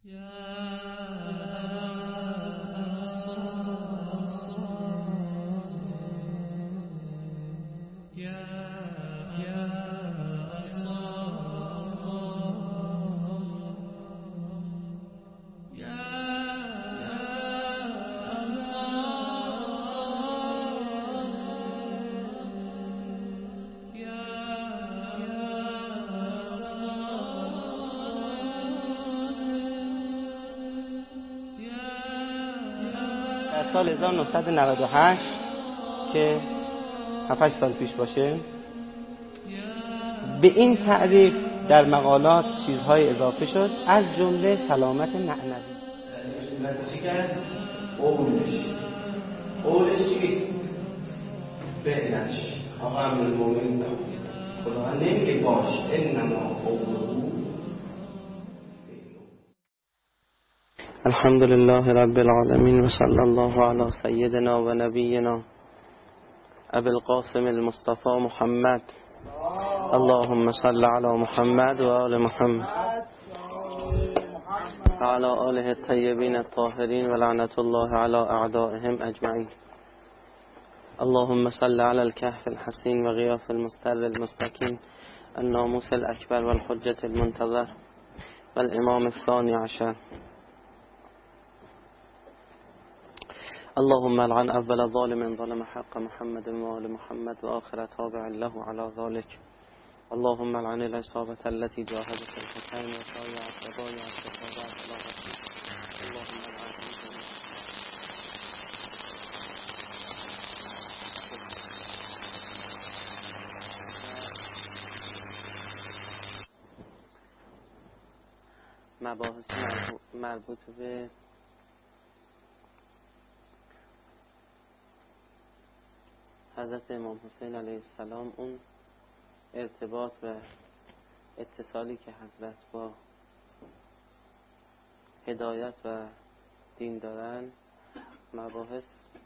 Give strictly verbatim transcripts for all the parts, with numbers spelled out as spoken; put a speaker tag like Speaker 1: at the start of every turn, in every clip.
Speaker 1: سال هزار و نهصد و نود و هشت که هفت هشت سال پیش باشه، به این تعریف در مقالات چیزهای اضافه شد، از جمله سلامت معنوی. چی کرد؟ قولش قولش چیست؟ فعلش. آقا امیرالمومنین خدا نمیگه باش، انما قوله. الحمد لله رب العالمین و صلی الله علی سیدنا و نبینا ابی القاسم المصطفى محمد. اللهم صل علی محمد و آل محمد و علی آله الطیبین الطاهرین و لعنت الله علی اعدائهم اجمعین. اللهم صل علی الكهف الحسین و غیاث المستر المستکین الناموس الاکبر و الحجة المنتظر و الامام الثانی عشر. اللهم العن اول ظالم ظلم حق محمد و آل محمد و آخر تابع له على ذلك. اللهم العن العصابة التي جاهدت الحسين وشايعت وضايعت وتابعت على رسول. اللهم العن مباحث مربوط به حضرت امام حسین علیه السلام، اون ارتباط و اتصالی که حضرت با هدایت و دین دارن، مباحث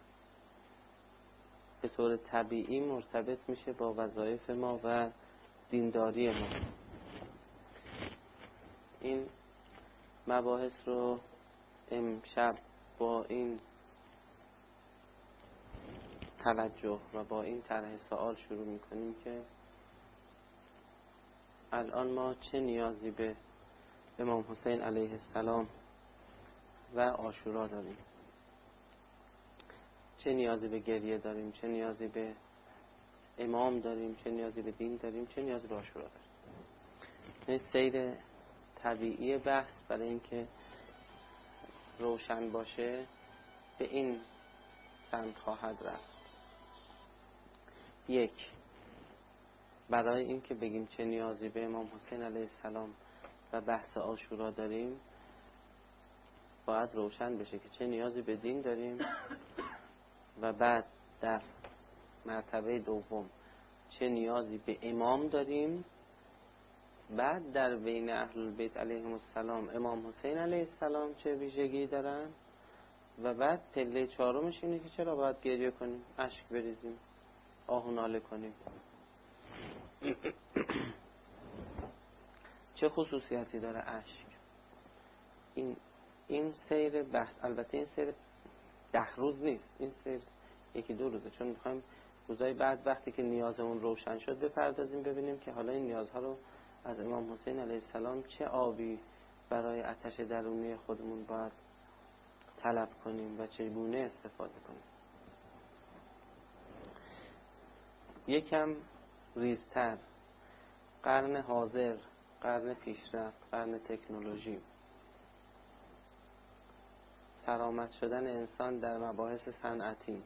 Speaker 1: به طور طبیعی مرتبط میشه با وظایف ما و دینداری ما. این مباحث رو امشب با این توجه و با این طرح سوال شروع میکنیم که الان ما چه نیازی به امام حسین علیه السلام و عاشورا داریم؟ چه نیازی به گریه داریم؟ چه نیازی به امام داریم؟ چه نیازی به دین داریم؟ چه نیازی به عاشورا داریم؟ این سیر طبیعی بحث برای اینکه روشن باشه به این سمت خواهد رفت. یک، برای اینکه بگیم چه نیازی به امام حسین علیه السلام و بحث عاشورا داریم، باید روشن بشه که چه نیازی به دین داریم و بعد در مرتبه دوم چه نیازی به امام داریم. بعد در بین اهل البیت علیهم السلام امام حسین علیه السلام چه ویژگی دارن و بعد پله چهارمش اینه که چرا باید گریه کنیم، اشک بریزیم، آه و ناله کنیم. چه خصوصیتی داره اشک؟ این این سیر بحث، البته این سیر ده روز نیست، این سیر یکی دو روزه، چون میخوایم روزهای بعد وقتی که نیازمون روشن شد بپردازیم ببینیم که حالا این نیازها رو از امام حسین علیه السلام چه آبی برای آتش درونی خودمون باید طلب کنیم و چگونه استفاده کنیم. یکم ریزتر، قرن حاضر، قرن پیشرفت، قرن تکنولوژی، سرآمد شدن انسان در مباحث صنعتی،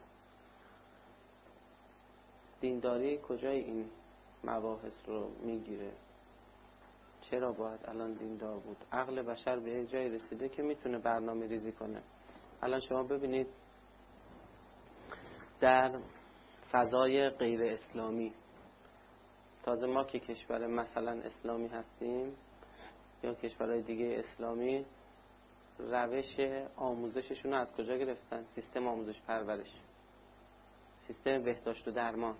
Speaker 1: دینداری کجای این مباحث رو میگیره؟ چرا باید الان دیندار بود؟ عقل بشر به یک جای رسیده که میتونه برنامه ریزی کنه. الان شما ببینید در فضای غیر اسلامی، تازه ما که کشور مثلا اسلامی هستیم یا کشورهای دیگه اسلامی، روش آموزششون رو از کجا گرفتن؟ سیستم آموزش پرورش، سیستم بهداشت و درمان،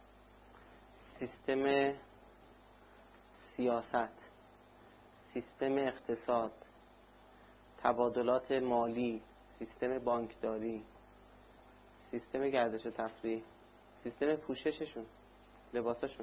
Speaker 1: سیستم سیاست، سیستم اقتصاد، تبادلات مالی، سیستم بانکداری، سیستم گردش و تفریح، سیستم پوشششون، لباسشون،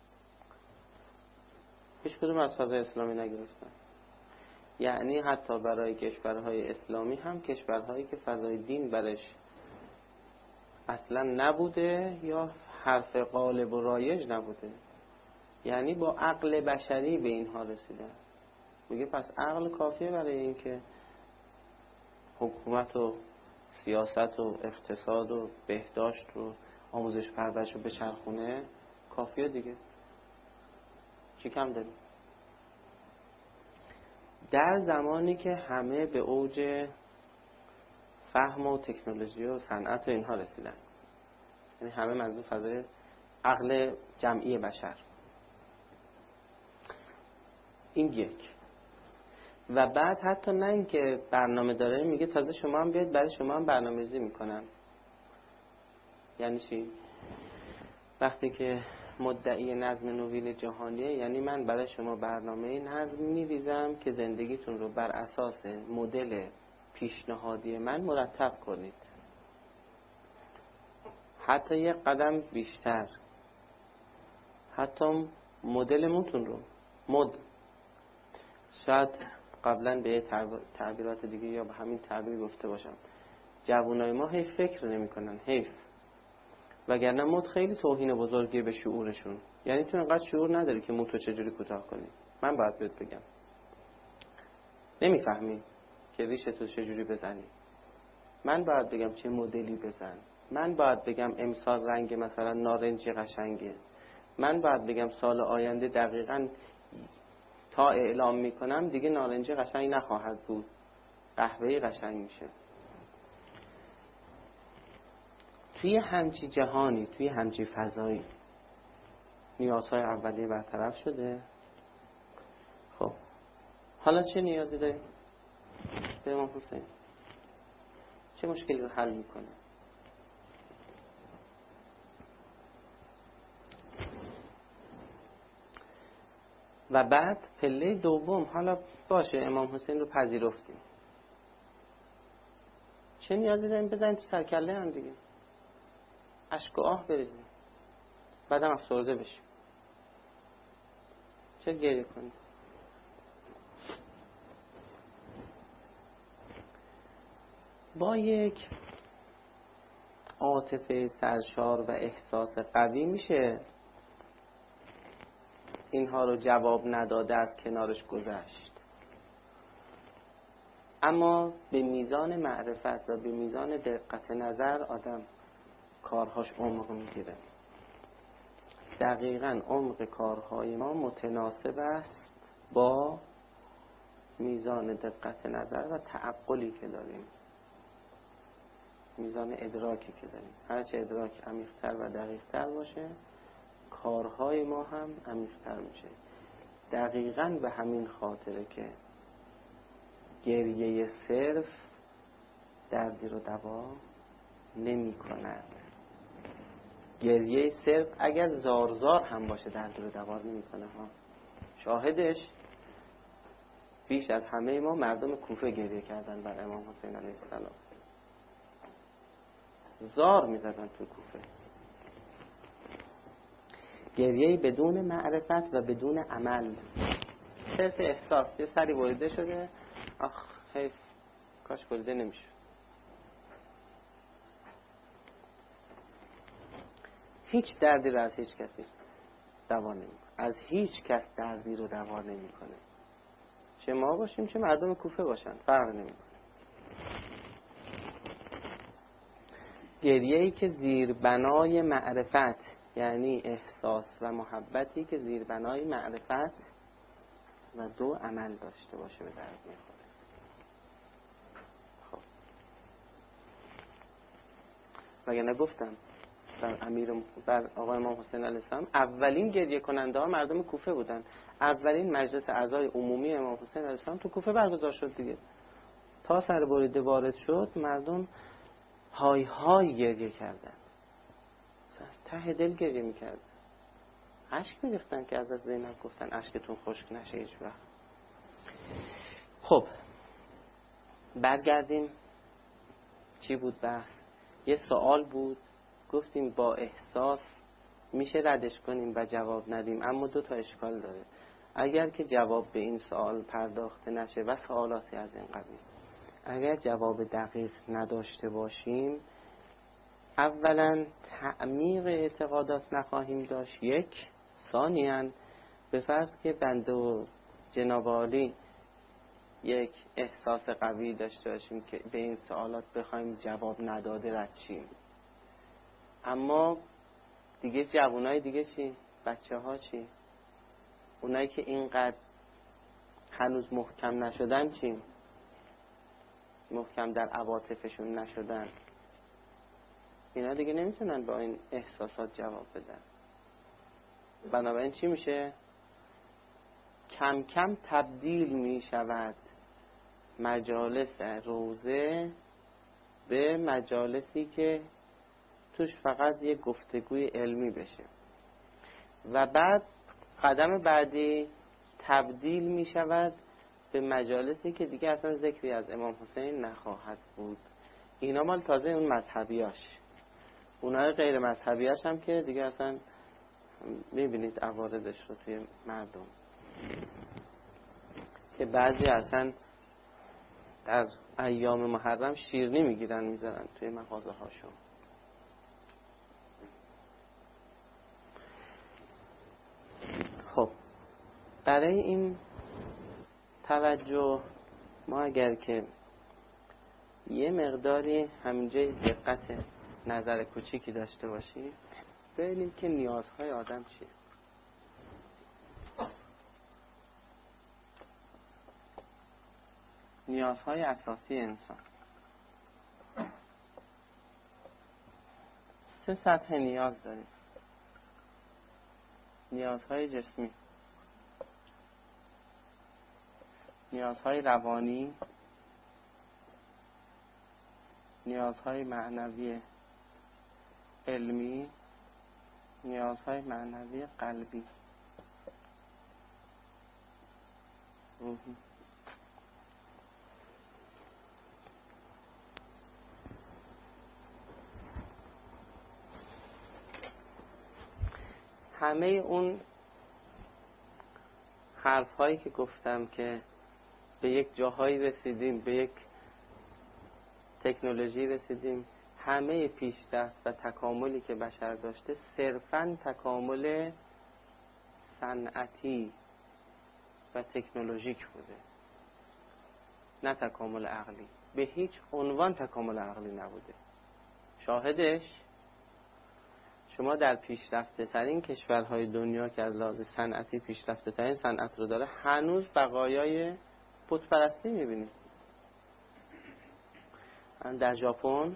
Speaker 1: هیچ کدوم از فضای اسلامی نگرفتن. یعنی حتی برای کشورهای اسلامی هم کشورهایی که فضای دین برش اصلا نبوده یا حرف غالب و رایج نبوده، یعنی با عقل بشری به اینها رسیدن. میگه پس عقل کافیه برای اینکه حکومت و سیاست و اقتصاد و بهداشت و آموزش پرورش رو بچرخونه، کافیه دیگه، چی کم داریم؟ در زمانی که همه به اوج فهم و تکنولوژی و صنعت و اینها رسیدن، یعنی همه منظور فضای عقل جمعی بشر. این یک. و بعد حتی نه اینکه برنامه داره، میگه تازه شما هم بیاید برای شما هم برنامه‌ریزی میکنم. یعنی چی؟ وقتی که مدعی نظم نوین جهانیه، یعنی من برای شما برنامه نظم میریزم که زندگیتون رو بر اساس مدل پیشنهادی من مرتب کنید. حتی یک قدم بیشتر، حتی مدل موتون رو مد شاید قبلا به تعبیرات دیگه یا به همین تعبیر گفته باشم، جوانای ما حیف فکر نمی کنن، حیف، وگرنه مد خیلی توهین بزرگی به شعورشون. یعنی تو انقدر شعور نداری که موتو چجوری کوتاه کنی. من باید بهت بگم نمیفهمی که ریشتو چجوری بزنی، من باید بگم چه مدلی بزن، من باید بگم امسال رنگ مثلا نارنجی قشنگه، من باید بگم سال آینده دقیقاً تا اعلام میکنم دیگه نارنجی قشنگ نخواهد بود، قهوه‌ای قشنگ میشه. توی همچی جهانی، توی همچی فضایی نیازهای اولیه برطرف شده. خب حالا چه نیازی داریم؟ به امام حسین چه مشکلی رو حل میکنه؟ و بعد پله دوم، حالا باشه امام حسین رو پذیرفتیم، چه نیازی داریم بزنیم تو سرکله هم دیگه، اشک و آه بریزیم، بعدم افسرده بشیم؟ چه گریه کنیم؟ با یک عاطفه سرشار و احساس قوی میشه اینها رو جواب نداده از کنارش گذشت، اما به میزان معرفت و به میزان دقت نظر آدم کارهاش عمق میگیره. دقیقاً عمق کارهای ما متناسب است با میزان دقت نظر و تعقلی که داریم، میزان ادراکی که داریم. هرچه ادراک عمیق‌تر و دقیق‌تر باشه، کارهای ما هم عمیق‌تر میشه. دقیقاً به همین خاطره که گریه صرف دردی رو دوا نمی کند. گریه صرف اگر زارزار هم باشه دردی رو دوا نمی کنه ها. شاهدش بیش از همه ما مردم کوفه گریه کردن بر امام حسین علیه السلام، زار می زدن تو کوفه. گریه بدون معرفت و بدون عمل، صرف احساس، یه سری بریده شده، آخ حیف کاش بریده نمیشه. هیچ دردی رو از هیچ کسی دوا نمیکنه، از هیچ کس دردی رو دوا نمیکنه، چه ما باشیم چه مردم کوفه باشن، فرق نمیکنه. گریه‌ای که زیر بنای معرفت، یعنی احساس و محبتی که زیر بنای معرفت و دو عمل داشته باشه به درد میخوره. خب وگرنه گفتم بر امیر بر آقای امام حسین علیه السلام اولین گریه کننده ها مردم کوفه بودن. اولین مجلس اعضای عمومی امام حسین علیه السلام تو کوفه برگزار شد دیگه. تا سر بریده وارد شد مردم های های گریه کردن، از ته دل گریه میکردن، اشک میریختن که از زینب گفتن اشکتون خشک نشه هیچ وقت. خب برگردیم. چی بود بحث؟ یه سوال بود، گفتیم با احساس میشه ردش کنیم و جواب ندیم، اما دو تا اشکال داره. اگر که جواب به این سوال پرداخته نشه و سوالاتی از این قبیل، اگر جواب دقیق نداشته باشیم، اولا تعمیق اعتقادات نخواهیم داشت، یک. ثانیاً به فرض که بنده و جناب عالی یک احساس قوی داشته باشیم که به این سوالات بخوایم جواب نداده رد شیم، اما دیگه جوانای دیگه چی؟ بچه ها چی؟ اونایی که اینقدر هنوز محکم نشدن چی؟ محکم در عواطفشون نشدن، اینا دیگه نمیتونن با این احساسات جواب بدن. بنابراین چی میشه؟ کم کم تبدیل میشود مجالس روزه به مجالسی که توش فقط یه گفتگوی علمی بشه و بعد قدم بعدی تبدیل می شود به مجالسی که دیگه اصلا ذکری از امام حسین نخواهد بود. اینا مال تازه اون مذهبیاش. اونهای غیر مذهبیاش هم که دیگه اصلا میبینید عوارضش رو توی مردم که بعضی اصلا در ایام محرم شیرینی میگیرن میذارن توی مغازه هاشون. خب برای این توجه ما اگر که یه مقداری همینجای دقت نظر کوچیکی داشته باشیم، ببینیم که نیازهای آدم چیه. نیازهای اساسی انسان سه سطح نیاز داریم. نیازهای جسمی، نیازهای روانی، نیازهای معنوی علمی، نیازهای معنوی قلبی روحی. همه اون حرف هایی که گفتم که به یک جاهایی رسیدیم، به یک تکنولوژی رسیدیم، همه پیشرفت و تکاملی که بشر داشته صرفاً تکامل صنعتی و تکنولوژیک بوده، نه تکامل عقلی. به هیچ عنوان تکامل عقلی نبوده. شاهدش شما در پیشرفته ترین کشورهای دنیا که از لحاظ صنعتی پیشرفته ترین صنعت رو داره، هنوز بقایای بت پرستی میبینید. در ژاپن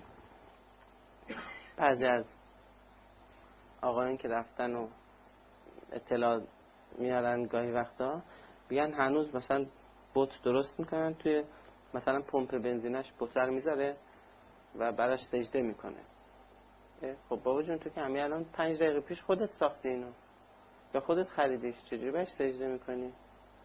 Speaker 1: بعضی از آقایان که رفتن و اطلاع میارن گاهی وقتا میگن هنوز مثلا بت درست میکنن، توی مثلا پمپ بنزینش بت رو میذاره و براش سجده میکنه. خب بابا جون تو که همین الان پنج دقیقه پیش خودت ساختی اینو یا خودت خریدیش، چجوری بهش سجده میکنی؟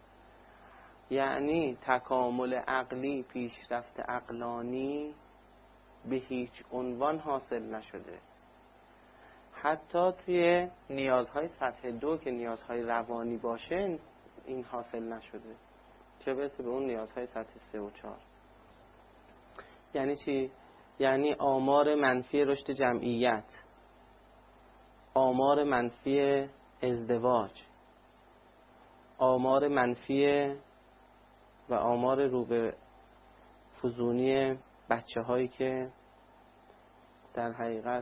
Speaker 1: یعنی تکامل عقلی، پیشرفت عقلانی به هیچ عنوان حاصل نشده. حتی توی نیازهای سطح دو که نیازهای روانی باشه این حاصل نشده، چه برسه به اون نیازهای سطح سه و چهار. یعنی چی؟ یعنی آمار منفی رشد جمعیت، آمار منفی ازدواج، آمار منفی و آمار رو به فزونی بچه هایی که در حقیقت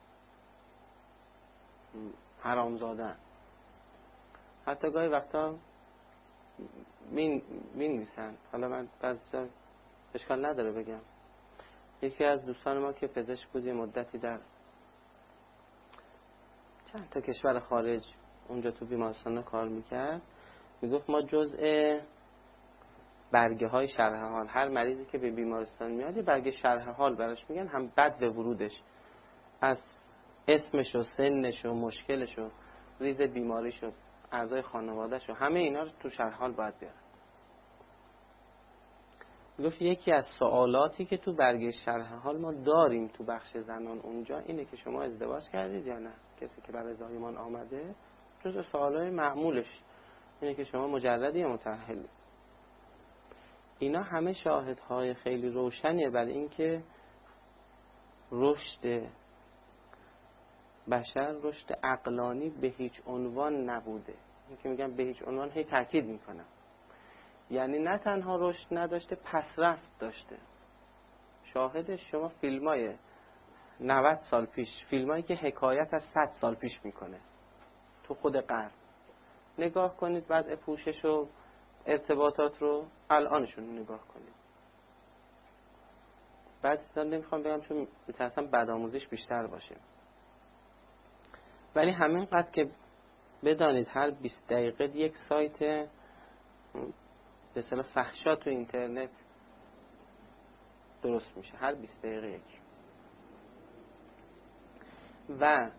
Speaker 1: حرامزادن. حتی گاهی وقتا می نویسن، حالا من بعضی اشکال نداره بگم، یکی از دوستان ما که پزشک بود یه مدتی در چند تا کشور خارج اونجا تو بیمارستان کار میکرد، میگفت ما جزء برگه های شرح حال، هر مریضی که به بیمارستان میاد یه برگه شرح حال براش میگن، هم بد به ورودش، از اسمش و سنش و مشکلش و ریز بیماریش و اعضای خانواده‌ش و همه اینا رو تو شرح حال باید بیارن. گفت یکی از سوالاتی که تو برگه شرح حال ما داریم تو بخش زنان اونجا اینه که شما ازدواج کردید یا نه. کسی که برای ازدواجمان آمده جز سوالای معمولش اینه که شما مجردی یا متأهلی. اینا همه شاهدهای خیلی روشنیه برای اینکه رشد بشر رشد عقلانی به هیچ عنوان نبوده. این که میگم به هیچ عنوان هی تاکید میکنم، یعنی نه تنها رشد نداشته، پسرفت داشته. شاهدش شما فیلمای نود سال پیش، فیلمایی که حکایت از صد سال پیش میکنه تو خود غرب نگاه کنید، وضع پوشش و ارتباطات رو الانشون نگاه کنید. بعد چیزا نمیخوام بگم چون میترسم بدآموزیش بیشتر باشه، ولی همینقدر که بدانید هر بیست دقیقه یک سایت به اصطلاح فحشا تو اینترنت درست میشه، هر بیست دقیقه یک. و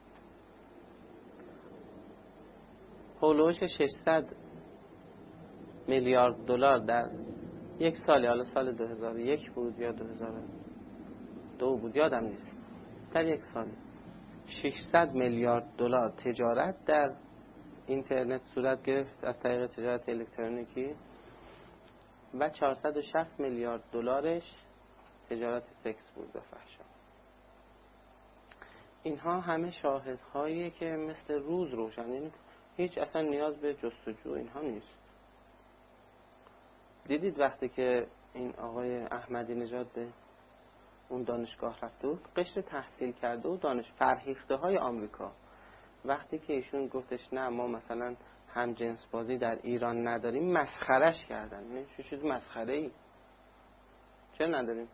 Speaker 1: هولوش ششصد میلیارد دلار در یک سالی، حالا سال دو هزار و یک بود یا دو هزار و دو بود یادم نیست، در یک سال ششصد میلیارد دلار تجارت در اینترنت صورت گرفت از طریق تجارت الکترونیکی و چهارصد و شصت میلیارد دلارش تجارت سکس بود و فحشا. اینها همه شاهدهایی که مثل روز روشن، یعنی هیچ اصلا نیاز به جستجو اینها نیست. دیدید وقتی که این آقای احمدی نژاد به اون دانشگاه رفته بود، قشر تحصیل کرده و دانش فرهیخته های آمریکا، وقتی که ایشون گفتش نه ما مثلا هم جنس بازی در ایران نداریم، مسخرش کردن. یعنی چه چیز مسخره ای؟ چرا نداریم؟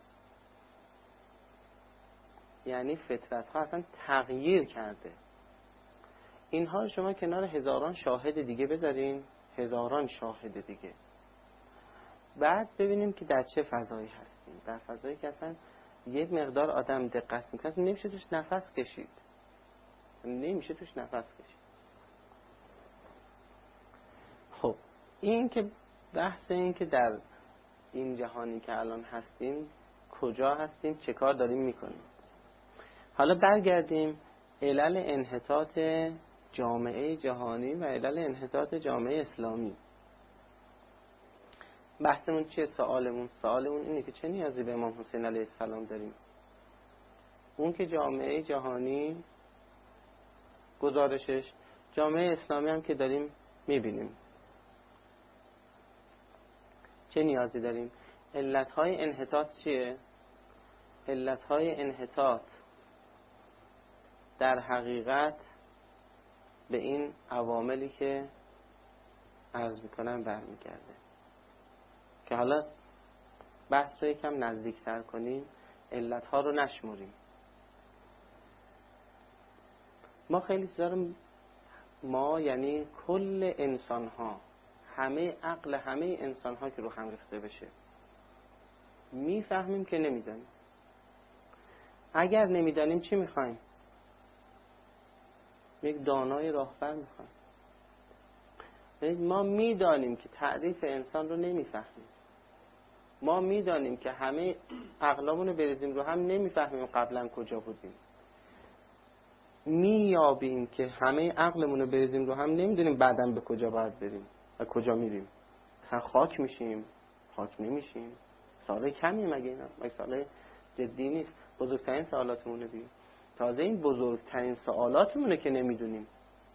Speaker 1: یعنی فطرت ها اصلا تغییر کرده. اینها رو شما کنار هزاران شاهد دیگه بذارین، هزاران شاهد دیگه، بعد ببینیم که در چه فضایی هستیم. در فضایی که اصلا یک مقدار آدم دقت میکنه نمیشه توش نفس کشید، نمیشه توش نفس کشید. خب این که بحث این که در این جهانی که الان هستیم کجا هستیم، چه کار داریم میکنیم. حالا برگردیم علل انحطاط جامعه جهانی و علل انحطاط جامعه اسلامی. بحثمون چیه؟ سوالمون سوالمون اینه که چه نیازی به امام حسین علیه السلام داریم؟ اون که جامعه جهانی گزارشش، جامعه اسلامی هم که داریم میبینیم. چه نیازی داریم؟ علتهای انحطاط چیه؟ علتهای انحطاط در حقیقت به این عواملی که عرض میکنم برمیگرده که حالا بحث رو یکم نزدیکتر کنیم، علتها رو نشمریم. ما خیلی چیزا رو، ما یعنی کل انسان ها، همه عقل همه انسان ها که رو هم ریخته بشه میفهمیم که نمیدانیم. اگر نمیدانیم چی میخوایم؟ یک دانای راهبر میخوایم. ما میدانیم که تعریف انسان رو نمیفهمیم، ما میدانیم که همه عقلامون رو بریزیم رو هم نمیفهمیم قبلا کجا بودیم، میابیم که همه عقلمون رو بریزیم رو هم نمیدونیم بعداً به کجا باید بریم و کجا میریم. مثلا خاک میشیم، خاک نمیشیم. سوال کمی مگه اینا؟ مگه سوال جدی نیست؟ بزرگترین سوالاتمونه دیگه. تازه این بزرگترین سوالاتمونه که نمیدونیم.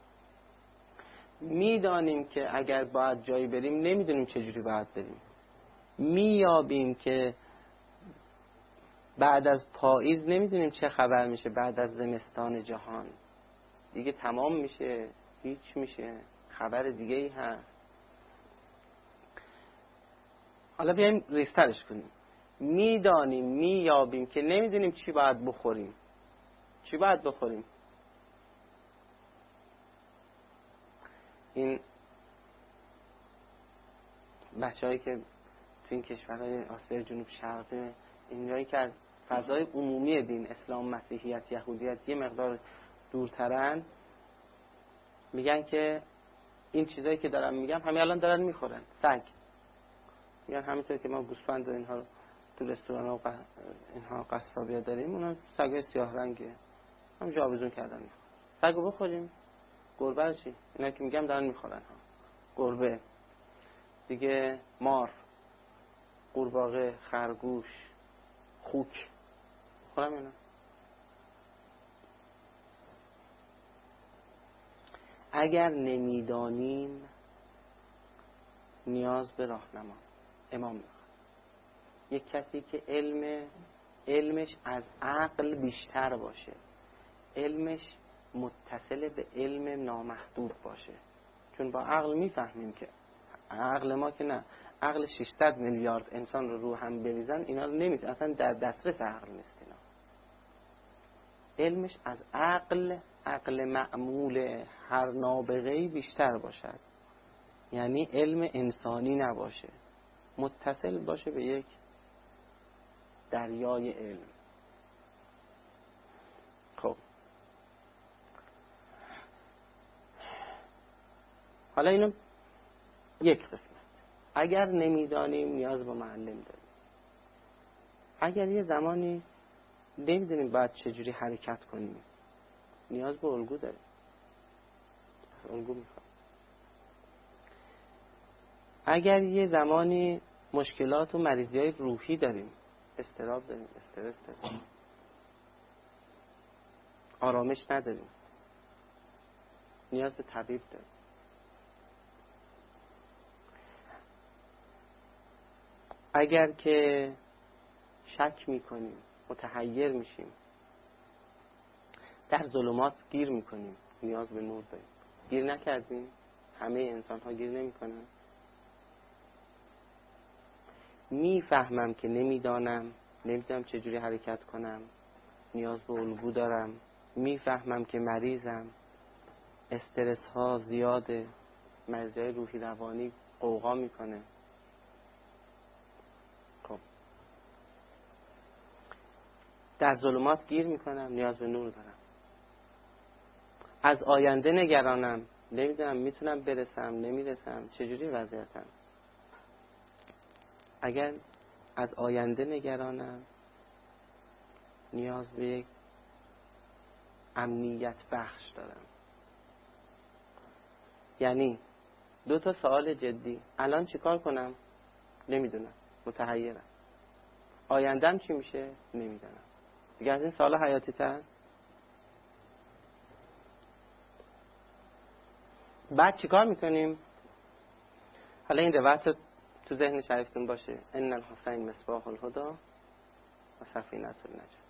Speaker 1: میدانیم که اگر باید جایی بریم نمیدونیم چجوری باید بریم. میابیم که بعد از پاییز نمیدونیم چه خبر میشه، بعد از زمستان جهان دیگه تمام میشه، هیچ میشه، خبر دیگه ای هست. حالا بیایم ریسترش کنیم. میدانیم، میابیم که نمیدونیم چی باید بخوریم. چی باید بخوریم؟ این بچه‌هایی که تو این کشورهای آسیای جنوب شرقی، اینایی که از فضای عمومی دین اسلام، مسیحیت، یهودیت یه مقدار دورترن، میگن که این چیزایی که دارم میگم همین الان دارن میخورن. سگ میگن همینطور که ما گوسفند و اینها رو تو رستوران و ق... اینها قصابیا داریم، اونا سگای سیاه رنگه، هم جابزون کردن میخورن. سگو بخوریم، گربه چی؟ اینا که میگم دارن میخورن ها. گربه دیگه، مار، قورباغه، خرگوش، خوک خورم اینا. اگر نمیدانیم نیاز به راهنما. امام میخواد یک کسی که علم علمش از عقل بیشتر باشه، علمش متصل به علم نامحدود باشه. چون با عقل میفهمیم که عقل ما که نه، عقل ششصد میلیارد انسان رو رو هم بریزن اینا رو نمیت اصلا در دسترس عقل نیست. اینا علمش از عقل عقل معمول هر نابغه‌ای بیشتر باشد، یعنی علم انسانی نباشه، متصل باشه به یک دریای علم. خب حالا اینو یک قسمت. اگر نمیدانیم نیاز به معلم داریم. اگر یه زمانی نمیدونیم باید چجوری حرکت کنیم، نیاز به الگو داریم. الگو میخواد. اگر یه زمانی مشکلات و مریضی‌های روحی داریم، اضطراب داریم، استرس داریم، آرامش نداریم، نیاز به طبیب داریم. اگر که شک میکنیم، متحیر میشیم، در ظلمات گیر میکنیم، نیاز به نور داریم. گیر نکردیم؟ همه انسان ها گیر نمیکنن. میفهمم که نمیدانم، نمیدونم چجوری حرکت کنم، نیاز به الگو دارم. میفهمم که مریضم، استرس ها زیاده، مریضای روحی روانی قوقا میکنه. خب در ظلمات گیر میکنم، نیاز به نور دارم. از آینده نگرانم، نمیدونم میتونم برسم نمیرسم، چجوری وضعیتم. اگر از آینده نگرانم، نیاز به یک امنیت بخش دارم. یعنی دو تا سوال جدی. الان چیکار کنم؟ نمیدونم، متحیرم. آیندم چی میشه؟ نمیدونم. دیگه از این سوال حیاتی تر. بعد چیکار میکنیم؟ حالا این روایت تو ذهن شریفتون باشه. ان الحسین مصباح الهدی و سفینه النجات.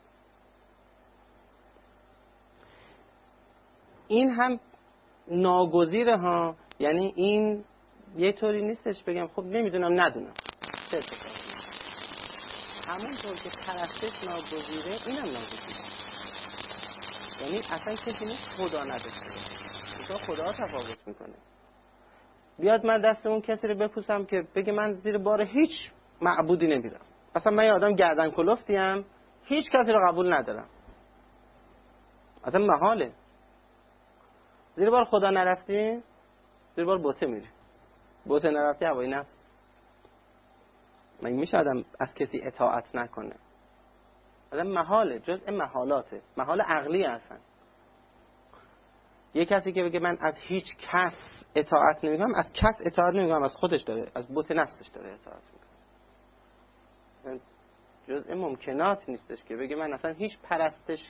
Speaker 1: این هم ناگزیره ها. یعنی این یه طوری نیستش بگم خب نمیدونم ندونم. چه اتفاقی؟ همونطور که پرستش ناگزیره، اینم ناگزیره. یعنی اصلا کسی نیست خدا نداشته باشه. خدا تفاوت میکنه. بیاد من دست اون کسی رو بپوسم که بگه من زیر بار هیچ معبودی نمیرم. اصلا من یه آدم گردن کلفتیم، هیچ کسی رو قبول ندارم. اصلا محاله. زیر بار خدا نرفتی، زیر بار بوته میری. بوته نرفتی هوای نفس. مگه میشه آدم از کسی اطاعت نکنه؟ آدم محاله، جزء محالاته، محال عقلی هستن. یه کسی که بگه من از هیچ کس اطاعت نمیکنم، از کس اطاعت نمیکنم، از خودش داره، از بوت نفسش داره اطاعت میکنه. جزء ممکنات نیستش که بگه من اصلا هیچ پرستش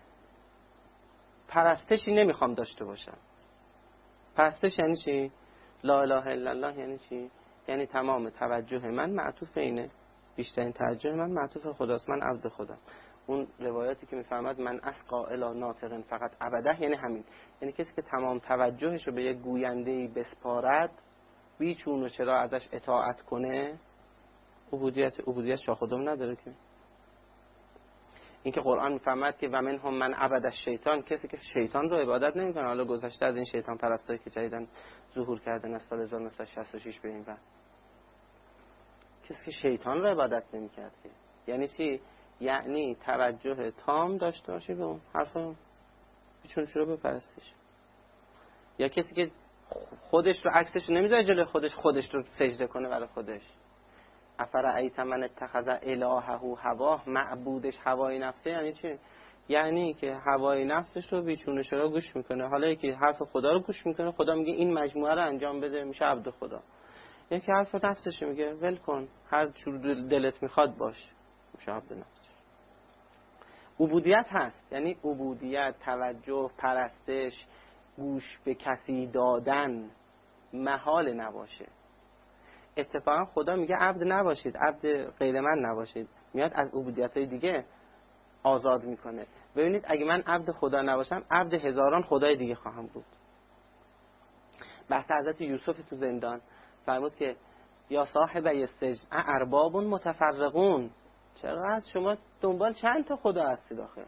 Speaker 1: پرستشی نمیخوام داشته باشم. پرستش یعنی چی؟ لا اله الا الله یعنی چی؟ یعنی تمام توجه من معطوف اینه، بیشترین توجه من معطوف خداست، من عبد خودم. اون روایاتی که میفرماد من اسقا الی ناطق فقط عبده، یعنی همین. یعنی کسی که تمام توجهش رو به یک گوینده‌ای بسپارد، بیچون و چرا ازش اطاعت کنه، عبودیت عبودیت شاه خودم نداره که. این که قرآن میفرماد که و منهم من عبد الشیطان، کسی که شیطان رو عبادت نمیکنه. حالا گذشته از این شیطان پرستایی که جدیدن ظهور کردن از سال هزار و نهصد و شصت و شش به این بعد، کسی که شیطان رو عبادت نمیکرد که. یعنی چی؟ یعنی توجه تام داشته باشه به اون حرفا، چون شروع به پرستش. یا کسی که خودش رو عکسش رو نمیذاره جلوی خودش، خودش رو سجده کنه برای خودش. افرأیت من اتخذ الهه هواه، معبودش هوای نفسه. یعنی چی؟ یعنی که هوای نفسش رو بیچونش رو گوش میکنه. حالا یکی حرف خدا رو گوش میکنه، خدا میگه این مجموعه رو انجام بده، میشه عبد خدا. یکی حرف نفسش میگه ول کن، هر جور دلت میخواد باش، میشه عبد نفسش. عبودیت هست، یعنی عبودیت، توجه، پرستش، گوش به کسی دادن محال نباشه. اتفاقا خدا میگه عبد نباشید، عبد غیر من نباشید، میاد از عبودیت‌های دیگه آزاد میکنه. ببینید اگه من عبد خدا نباشم، عبد هزاران خدای دیگه خواهم بود. بحث حضرت یوسف تو زندان فرمود که یا صاحب السجن ارباب متفرقون، چرا از شما دنبال چند تا خدا هستید آخه؟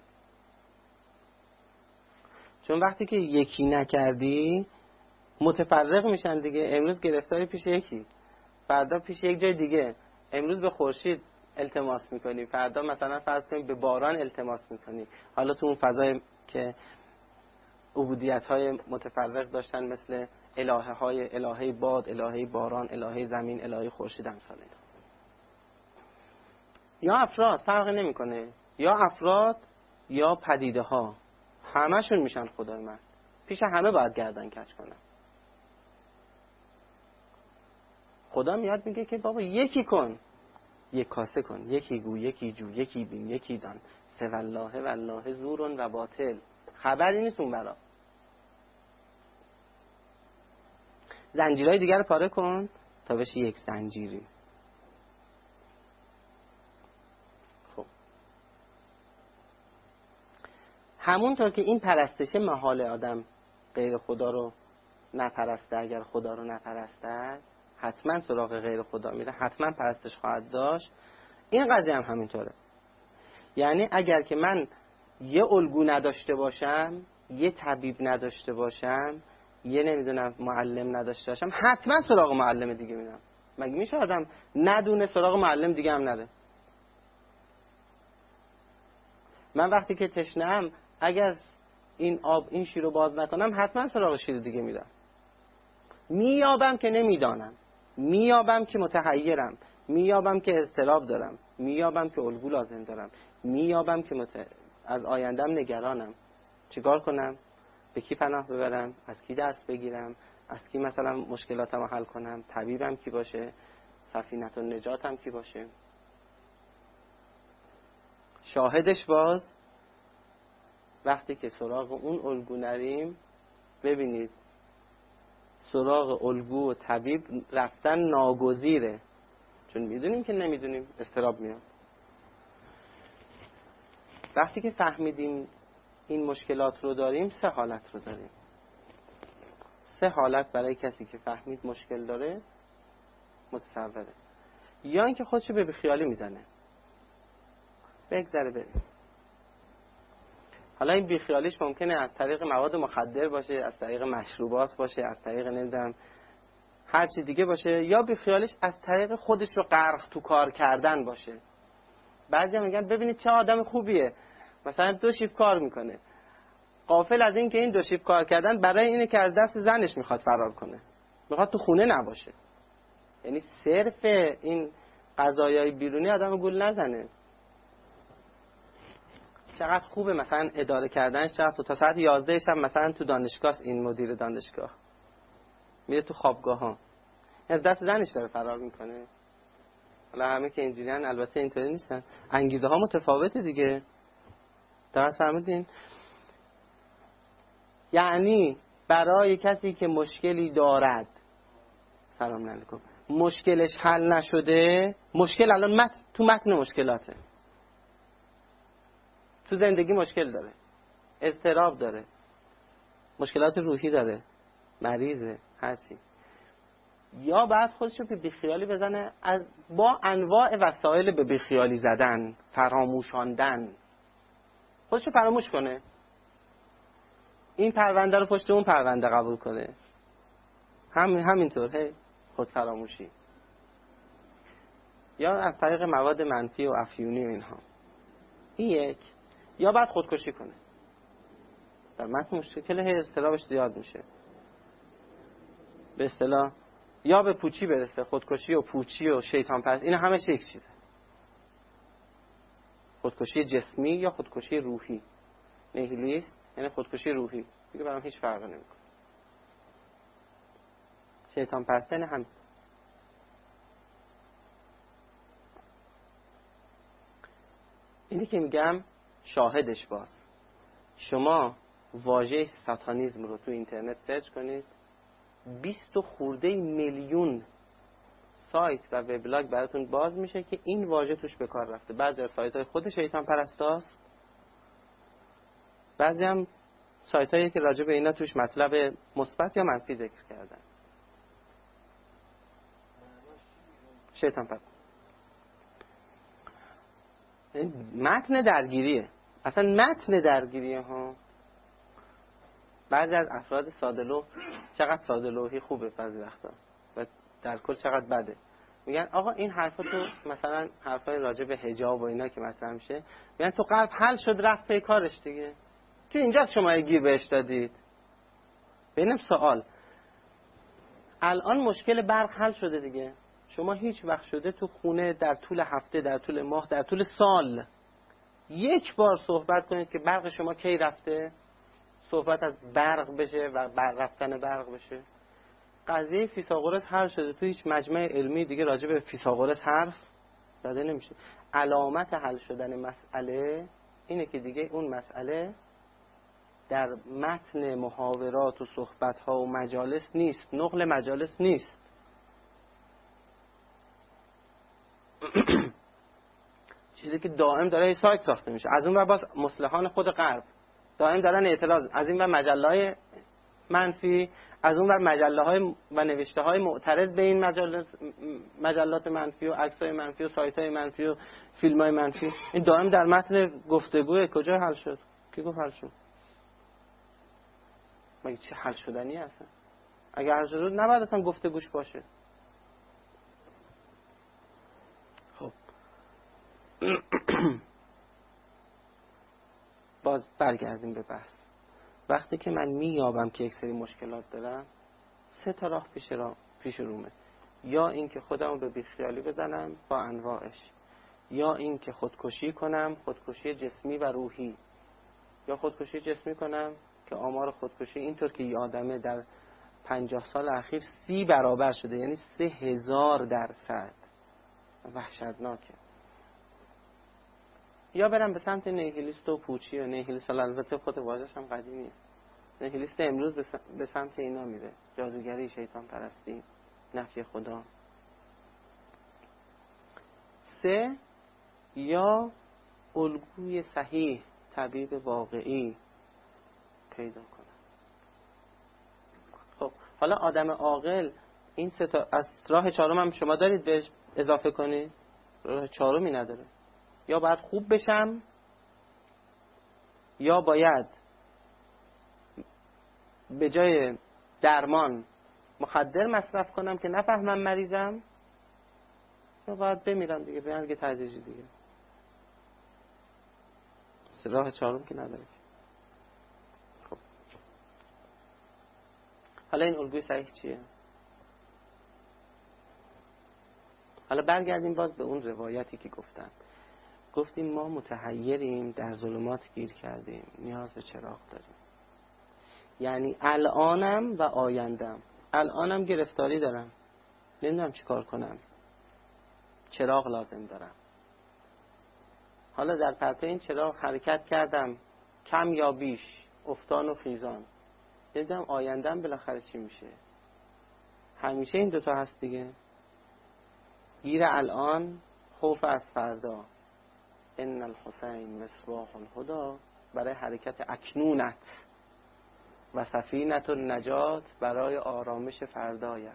Speaker 1: چون وقتی که یکی نکردی متفرق میشن دیگه. امروز گرفتاری پیش یکی، فردا پیش یک جای دیگه. امروز به خورشید التماس میکنی، فردا مثلا فرض کنیم به باران التماس میکنی. حالا تو اون فضای که عبودیت های متفرق داشتن مثل الهه های الهه باد، الهه باران، الهه زمین، الهه خورشید، امثال اینا. یا افراد فرق نمیکنه، یا افراد یا پدیده ها، همشون میشن خدای من. پیش همه باید گردن کج کنن. خدا میاد میگه که بابا یکی کن، یک کاسه کن، یکی گو، یکی جو، یکی بین، یکی دان، سه والله والله زورون و باطل. خبری نیست اون برا. زنجیرهای دیگر رو پاره کن تا بشه یک زنجیری. خب همونطور که این پرستشه محال آدم غیر خدا رو نپرسته، اگر خدا رو نپرسته حتما سراغ غیر خدا میره، حتما پرستش خواهد داشت. این قضیه هم همینطوره. یعنی اگر که من یه الگو نداشته باشم، یه طبیب نداشته باشم، یه نمیدونم معلم نداشته باشم، حتما سراغ معلم دیگه میرم. مگه میشه آدم ندونه سراغ معلم دیگه هم نره؟ من وقتی که تشنه‌ام اگر این آب این شیر رو باز نکنم، حتما سراغ شیر دیگه میرم. میابم که نمیدانم، میابم که متحیرم، میابم که اضطراب دارم، میابم که الگو لازم دارم، میابم که مت... از آیندم نگرانم. چیکار کنم؟ به کی پناه ببرم؟ از کی درس بگیرم؟ از کی مثلا مشکلاتمو حل کنم؟ طبیبم کی باشه؟ سفینه النجاتم کی باشه؟ شاهدش باز وقتی که سراغ اون الگو نریم، ببینید سراغ الگو و طبیب رفتن ناگزیره، چون میدونیم که نمیدونیم، اضطراب میاد. وقتی که فهمیدیم این مشکلات رو داریم، سه حالت رو داریم. سه حالت برای کسی که فهمید مشکل داره متصوره. یا اینکه خودشو به بیخیالی میزنه، بگذره بریم. حالا این بیخیالیش ممکنه از طریق مواد مخدر باشه، از طریق مشروبات باشه، از طریق نمیدونم هر چی دیگه باشه، یا بیخیالیش از طریق خودش رو غرق تو کار کردن باشه. بعضیا میگن ببینید چه آدم خوبیه، مثلا دو شیفت کار میکنه، غافل از این که این دو شیفت کار کردن برای اینه که از دست زنش میخواد فرار کنه، میخواد تو خونه نباشه. یعنی صرف این قضایای بیرونی آدم گول نزنه. چقدر خوبه مثلا اداره کردنش، چقدر تا ساعت یازده شب مثلا تو دانشگاه، این مدیر دانشگاه میره تو خوابگاه ها، از دست زنش داره فرار میکنه. حالا همه که اینجوریان البته اینطوری نیستن، انگیزه ها متفاوته دیگه. درست فهمیدین؟ یعنی برای کسی که مشکلی دارد، سلام علیکم، مشکلش حل نشده، مشکل الان مت... تو متن مشکلاته، تو زندگی مشکل داره، اضطراب داره، مشکلات روحی داره، مریضه، هرچی، یا بعد خودشو به بیخیالی بزنه از با انواع وسایل به بیخیالی زدن، فراموشاندن، خودشو فراموش کنه، این پرونده رو پشت اون پرونده قبول کنه، هم همینطور هی خود فراموشی، یا از طریق مواد منفی و افیونی و اینها. این یک. یا بعد خودکشی کنه. در متن مشکل هی اضطرابش زیاد میشه، به اصطلاح یا به پوچی برسه، خودکشی و پوچی و شیطان پرست، این همش یک چیزه. خودکشی جسمی یا خودکشی روحی. نیهیلیست یعنی خودکشی روحی، دیگه برام هیچ فرقی نمیکنه. شیطان پرست یعنی هم. اینی که میگم شاهدش باز. شما واژه ساتانیسم رو تو اینترنت سرچ کنید، بیست و خورده میلیون سایت و وبلاگ براتون باز میشه که این واژه توش به کار رفته. بعضی از سایت‌های خود شیطان پرستاست، بعضی هم سایت‌هایی که راجع به اینا توش مطلب مثبت یا منفی ذکر کردن. شیطان پرست متن درگیریه، اصلا متن درگیریه ها. بعضی از افراد ساده‌لوح، چقدر ساده‌لوحی خوبه بعضی وقتا و در کل چقدر بده، میگن آقا این حرفا تو مثلا حرفای راجع به حجاب و اینا که مطرح میشه، میگن تو قلب حل شد رفت پی کارش دیگه، تو اینجا شما گیر بهش دادید. ببینم سوال، الان مشکل برق حل شده دیگه، شما هیچ وقت شده تو خونه در طول هفته، در طول ماه، در طول سال یک بار صحبت کنید که برق شما کی رفته؟ صحبت از برق بشه و برق رفتن برق بشه. قضیه فیثاغورس حل شده، تو هیچ مجمع علمی دیگه راجع به فیثاغورس حرف زده نمیشه. علامت حل شدن مسئله اینه که دیگه اون مسئله در متن محاورات و صحبت‌ها و مجالس نیست، نقل مجالس نیست. چیزی که دائم داره سایت ساخته میشه. از اون ور باز مصلحان خود غرب دائم دارن اعتراض، از این ور مجله‌های منفی، از اون ور مجله‌های و نوشته‌های معترض به این مجلات مجلات منفی و عکس‌های منفی و سایت‌های منفی و فیلم‌های منفی. این دائم در متن گفتگو کجا حل شد؟ کی گفت حل شد؟ مگه چه حل شدنی هستن؟ اگه حل شد نباید اصلا گفتگوش باشه. خب باز برگردیم به بحث. وقتی که من میابم که یک سری مشکلات دارم، سه تا راه پیش را پیش رومه. یا این که خودمو به بیخیالی بزنم با انواعش، یا این که خودکشی کنم، خودکشی جسمی و روحی، یا خودکشی جسمی کنم که آمار خودکشی اینطور که یادمه در پنجاه سال اخیر سی برابر شده، یعنی سه هزار درصد. وحشتناکه. یا برم به سمت نیهیلیست و پوچی و نیهیلیست، البته خود واژه‌ش هم قدیمیه. نیهیلیست امروز به سمت اینا میره، جادوگری، شیطان پرستی، نفی خدا. سه، یا الگوی صحیح، طبیب واقعی پیدا کنه. خب حالا آدم عاقل این سه تا از راه چهارم هم شما دارید بهش اضافه کنید؟ راه چهارمی نداره. یا باید خوب بشم، یا باید به جای درمان مخدر مصرف کنم که نفهمم مریضم، یا باید بمیرم دیگه، به مرگ تدریجی دیگه. راه چهارم که نداره. خب حالا این الگوی صحیح چیه؟ حالا برگردیم باز به اون روایتی که گفتم. گفتیم ما متحیریم، در ظلمات گیر کردیم، نیاز به چراغ داریم. یعنی الانم و آیندم. الانم گرفتاری دارم، نمیدونم چی کار کنم، چراغ لازم دارم. حالا در پرتو این چراغ حرکت کردم، کم یا بیش، افتان و خیزان، نمیدونم آیندم بالاخره چی میشه. همیشه این دوتا هست دیگه. گیر الان، خوف از فردا. ان الحسین مصباح الهدی، برای حرکت اکنونت، و سفینه النجات، برای آرامش فردایت.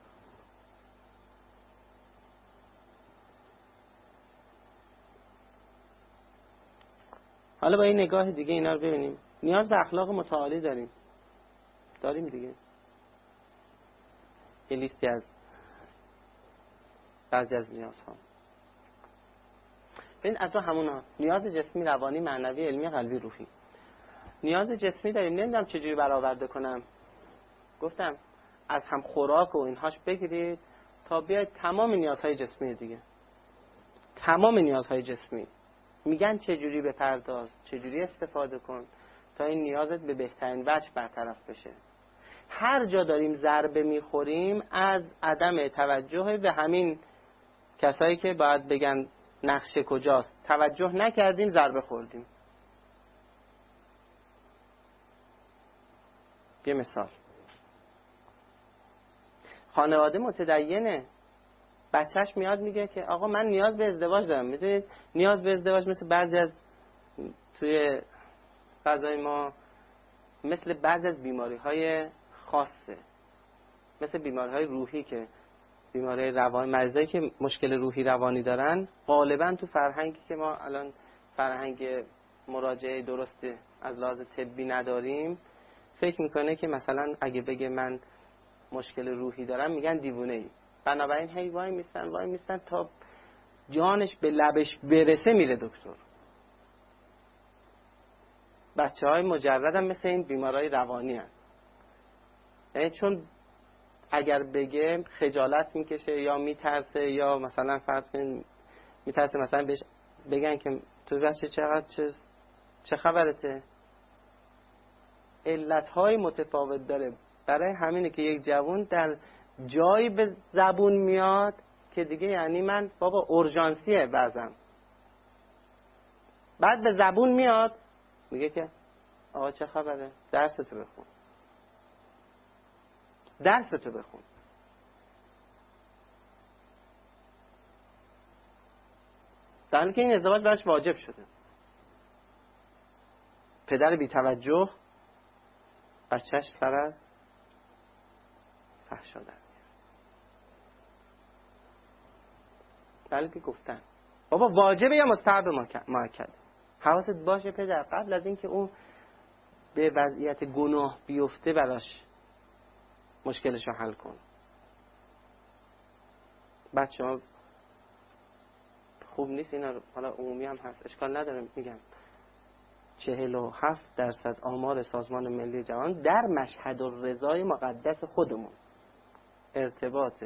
Speaker 1: حالا با این نگاه دیگه اینا رو ببینیم. نیاز به اخلاق متعالی داریم. داریم دیگه. یه لیستی از بعضی از نیازها. ببین از همونا نیاز جسمی، روانی، معنوی، علمی، قلبی، روحی. نیاز جسمی داریم، نمیدونم چجوری برآورده کنم. گفتم از هم خوراک و اینهاش بگیرید تا بیاید تمام نیازهای جسمی دیگه، تمام نیازهای جسمی میگن چجوری بپرداز، چجوری استفاده کن تا این نیازت به بهترین وجه برطرف بشه. هر جا داریم ضربه میخوریم از عدم توجه به همین کسایی که باید بگن نقشه کجاست، توجه نکردیم ضربه خوردیم. یه مثال، خانواده متدینه، بچهش میاد میگه که آقا من نیاز به ازدواج دارم. میدونید نیاز به ازدواج مثل بعضی از توی فضای ما مثل بعضی از بیماری های خاصه، مثل بیماری های روحی که بیماری روانی، مریضایی که مشکل روحی روانی دارن غالبا تو فرهنگی که ما الان فرهنگ مراجعه درستی از لحاظ طبی نداریم، فکر میکنه که مثلا اگه بگه من مشکل روحی دارم میگن دیوونه ای. بنابراین هی وای میستن وای میستن تا جانش به لبش برسه میره دکتر. بچه های مجرد هم مثل این بیمارای روانی هست، یعنی چون اگر بگه خجالت میکشه یا میترسه یا مثلا فرض کنید میترسه مثلا بهش بگن که تو بچه چقدر چه, چه خبرته. علتهای متفاوت داره. برای همینه که یک جوان در جایی به زبون میاد که دیگه یعنی من بابا اورژانسیه بعضم، بعد به زبون میاد میگه که آقا چه خبره، درستو بخون، درستو بخون. در حالی که این ازدواج براش واجب شده. پدر بی توجه بچهش سر از فحشا در میاره. در حالی که گفتن بابا واجبه یا مستحب مؤکد. حواست باشه پدر قبل از اینکه اون به وضعیت گناه بیفته براش مشکلشو حل کن. بچه ها خوب نیست اینا، حالا عمومی هم هست اشکال نداره. میگم چهل و هفت درصد آمار سازمان ملی جوان در مشهد الرضای مقدس خودمون ارتباط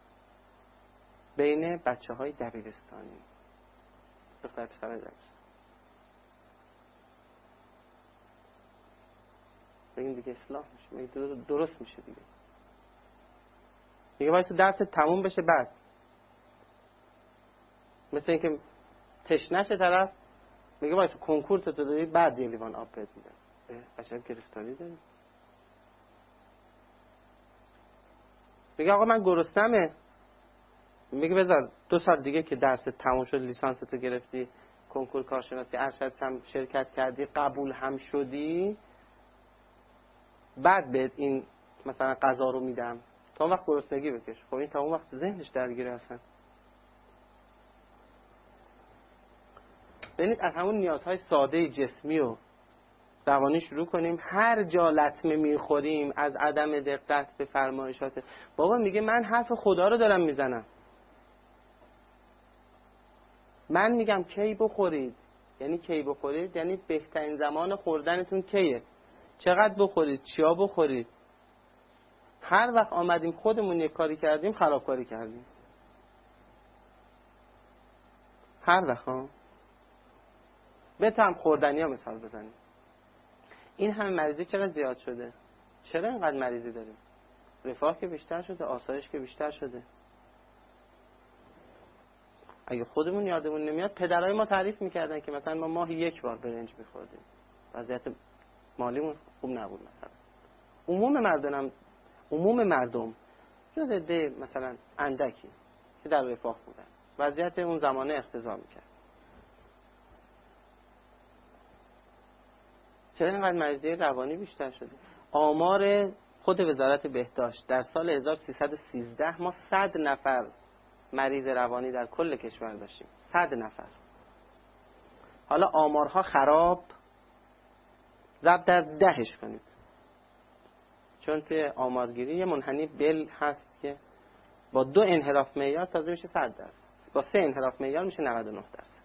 Speaker 1: بین بچه های دبیرستانی دختر پسر دبیرستانی. بگیم دیگه اصلاح میشه، درست میشه دیگه. دیگه باید درس تموم بشه بعد مثل اینکه تشنشه طرف میگه باید کنکور تو دادی بعد یه لیوان آب بهت میدن. عجب گرفتاری داری. میگه آقا من گرسنمه، میگه بذار دو سال دیگه که درس تموم شد لیسانس تو گرفتی، کنکور کارشناسی ارشد هم شرکت کردی، قبول هم شدی، بعد بهت این مثلا غذا رو میدم، تا اون وقت گرسنگی بکش. خب این تا اون وقت ذهنش درگیره اصلا. ببینید از همون نیازهای ساده جسمی و روانی شروع کنیم. هر جا لطمه میخوریم از عدم دقت به فرمایشات بابا، میگه من حرف خدا رو دارم میزنم، من میگم کی بخورید، یعنی کی بخورید یعنی بهترین زمان خوردنتون کیه، چقدر بخورید، چیا بخورید. هر وقت آمدیم خودمون یک کاری کردیم خرابکاری کردیم. هر وقت ها بتم خوردنی ها مثال بزنیم. این همه مریضی چرا زیاد شده؟ چرا اینقدر مریضی داریم؟ رفاه که بیشتر شده، آسایش که بیشتر شده. اگه خودمون یادمون نمیاد پدرای ما تعریف میکردن که مثلا ما ماهی یک بار برنج میخوردیم، وضعیت مالیمون خوب نبود. مثلا عموم مردم عموم مردم جز عده مثلا اندکی که در رفاه بودن وضعیت اون زمانه اقتضا میکرد. چرا اینقدر مریضی روانی بیشتر شده؟ آمار خود وزارت بهداشت در سال هزار و سیصد و سیزده ما صد نفر مریض روانی در کل کشور داشتیم. صد نفر. حالا آمارها خراب، ضرب در دهش کنید، چون توی آمارگیری یه منحنی بل هست که با دو انحراف معیار تازه میشه صد درصد، با سه انحراف معیار میشه نود و نه درصد.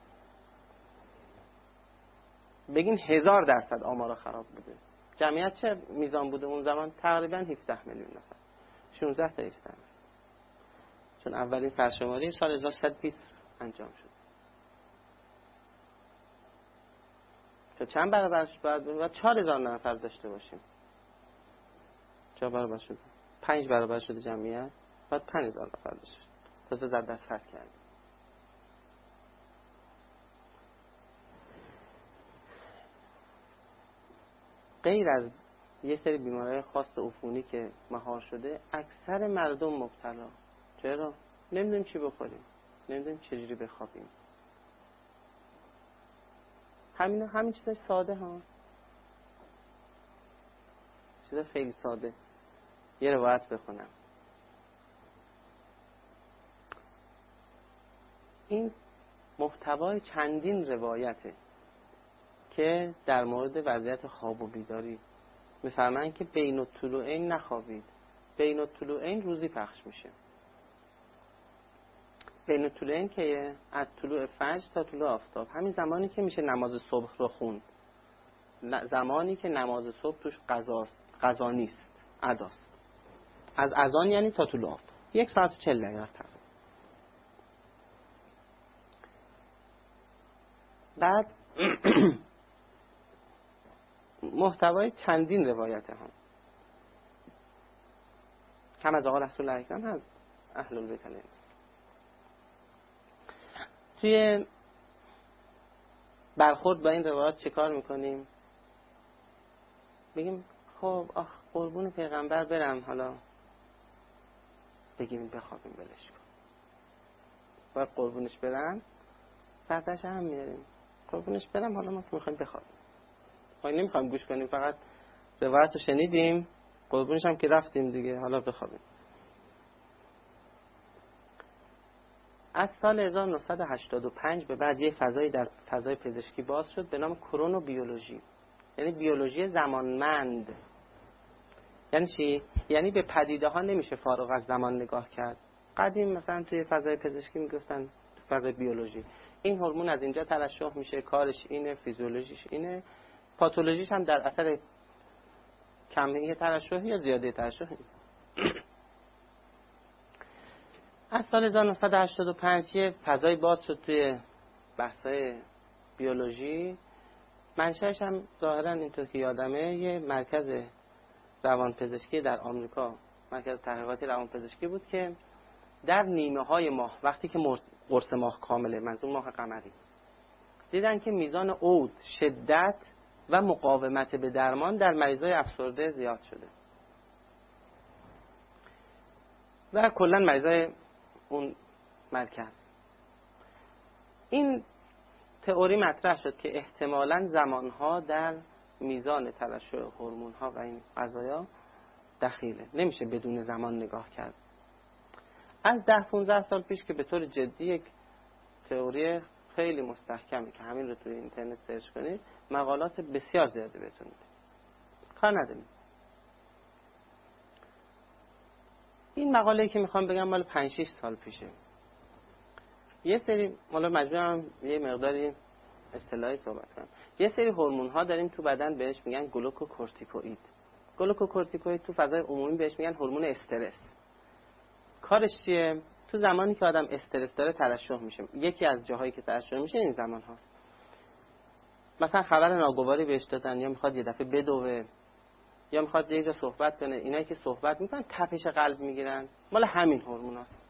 Speaker 1: بگین هزار درصد آمارا خراب بوده. جمعیت چه میزان بوده اون زمان؟ تقریبا هفده میلیون نفر. شانزده تا هفده. چون اولین سرشماری سال هزار و سیصد و بیست انجام شد. که چند برابر باید باید چهار هزار نفر داشته باشیم. چهار برابر شده. پنج برابر شده جمعیت. باید پنج هزار نفر داشته. تازه در در صد کردیم. غیر از یه سری بیماری‌های خاص عفونی که مهار شده، اکثر مردم مبتلا. چرا؟ نمیدونیم چی بخوریم، نمیدونیم چجوری بخوابیم. همین همین چیزای ساده ها، چیزای خیلی ساده. یه روایت بخونم. این محتوای چندین روایته که در مورد وضعیت خواب و بیداری میفرمایند که بین الطلوعین نخوابید. بین الطلوعین روزی پخش میشه. بین الطلوعین که از طلوع فجر تا طلوع آفتاب، همین زمانی که میشه نماز صبح رو خوند، زمانی که نماز صبح توش قضاست، قضا نیست، اداست. از اذان یعنی تا طلوع آفتاب یک ساعت و چهل دقیقه است. بعد محتوای چندین روایت هم کم از آقا رسول الله اکرم هست اهل البیت علیهم السلام. توی برخورد با این روایات چه کار میکنیم؟ بگیم خب آخ قربون پیغمبر برم، حالا بگیریم بخوابیم بلش کن. باید قربونش برم سردش هم میاریم. قربونش برم حالا ما که میخوایم بخوابیم، ما نمیخوایم گوش کنیم، فقط روایت رو شنیدیم، قربونش هم که رفتیم دیگه، حالا بخوابیم. از سال هزار و نهصد و هشتاد و پنج به بعد یه فضایی در فضای پزشکی باز شد به نام کرونوبیولوژی، یعنی بیولوژی زمانمند. یعنی چی؟ یعنی به پدیده ها نمیشه فارغ از زمان نگاه کرد. قدیم مثلا توی فضای پزشکی میگفتن تو فضای بیولوژی این هورمون از اینجا ترشح میشه، کارش اینه، فیزیولوژیش اینه، پاتولوژیش هم در اثر کمی ترشح یا زیاده ترشح. از سال هزار و نهصد و هشتاد و پنج یه فضای باز شد توی بحث‌های بیولوژی. منشأش هم ظاهراً اینطور که یادمه یه مرکز روانپزشکی در آمریکا، مرکز تحقیقاتی روانپزشکی بود که در نیمه های ماه، وقتی که قرص ماه کامله، منظور ماه قمری، دیدن که میزان عود، شدت و مقاومت به درمان در مریضای افسرده زیاد شده و کلا مریضای اون مرکز. این تئوری مطرح شد که احتمالاً زمانها در میزان ترشح هورمون‌ها و این قضایا دخیله، نمیشه بدون زمان نگاه کرد. از ده پانزده سال پیش که به طور جدی یک تئوری خیلی مستحکمه که همین رو توی اینترنت سرچ کنید، مقالات بسیار زیاده بهتون میده. کار نداریم. این مقاله‌ای که میخوام بگم مال پنج شش سال پیشه. یه سری مالا مجبورم یه مقداری اصطلاحی صحبت کنم. یه سری هورمون‌ها داریم تو بدن بهش میگن گلوکوکورتیکوئید. گلوکوکورتیکوئید تو فضای عمومی بهش میگن هورمون استرس. کارش چیه؟ تو زمانی که آدم استرس داره ترشح میشه. یکی از جاهایی که ترشح میشه این زمان هاست. مثلا خبر ناگواری بهش دادن، یا میخواد یه دفعه بدوه، یا میخواد یه جا صحبت کنه، اینایی که صحبت میکنن تپش قلب میگیرن، مال همین هورموناست.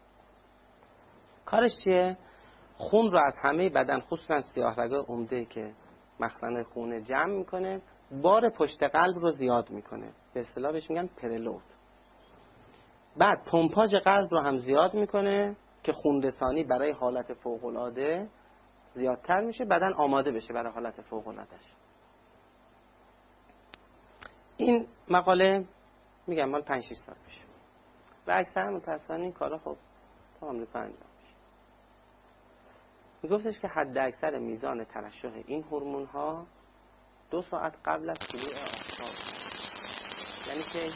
Speaker 1: کارش چیه؟ خون رو از همه بدن، خصوصا سیاه رگای عمده که مخزن خون جمع میکنه، بار پشت قلب رو زیاد میکنه. به اصطلاح بهش میگن پرلود. بعد پمپاژ قلب رو هم زیاد میکنه که خون رسانی برای حالت فوق العاده زیادتر میشه، بدن آماده بشه برای حالت فوق العاده‌اش. این مقاله میگم مال پنج شش سال پیش و اکثر متأسفانه این کارا خب تا آمریکا انجام میشه. میگفتش که حد اکثر میزان ترشح این هورمون ها دو ساعت قبل از طلوع آفتاب، یعنی که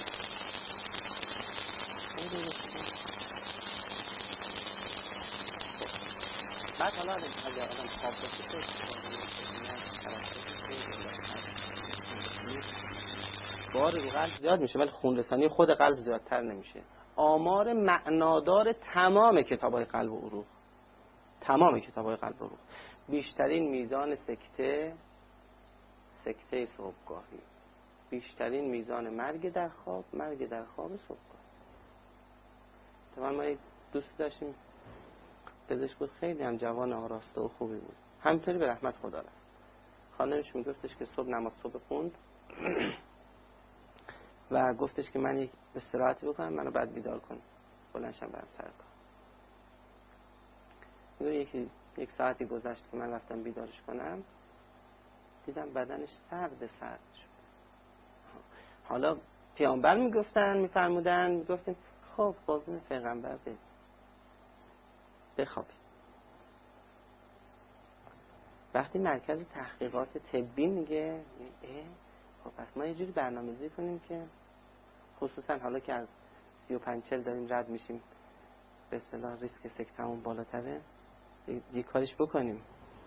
Speaker 1: بعد حالا اگر آدم خواب باشه بار رو قلب زیاد میشه ولی خون رسانی خود قلب زیادتر نمیشه. آمار معنادار تمام کتابای قلب و عروق، تمام کتابای قلب و عروق، بیشترین میزان سکته سکته صبحگاهی، بیشترین میزان مرگ در خواب مرگ در خواب صبحگاهی. طبعا ما یک دوست داشتیم پزشک بود، خیلی هم جوان آراسته و خوبی بود، همینطوری به رحمت خدا رفت. خانمش میگفتش که صبح نماز صبح خوند و گفتش که من یک استراحتی بکنم، منو بعد بیدار کن بلندشم برم سر کار. میگه یکی یک ساعتی گذشت که من رفتم بیدارش کنم، دیدم بدنش سرد سرد شد. حالا پیامبر میگفتن میفرمودن میگفتیم خب قربون پیغمبر بید بخوابید. وقتی مرکز تحقیقات طبی میگه اه خب پس ما یه جوری برنامه‌ریزی کنیم که خصوصا حالا که از سی و پنج چهل داریم رد میشیم به اصطلاح ریسک سکتمون بالاتره، یه کاریش بکنیم.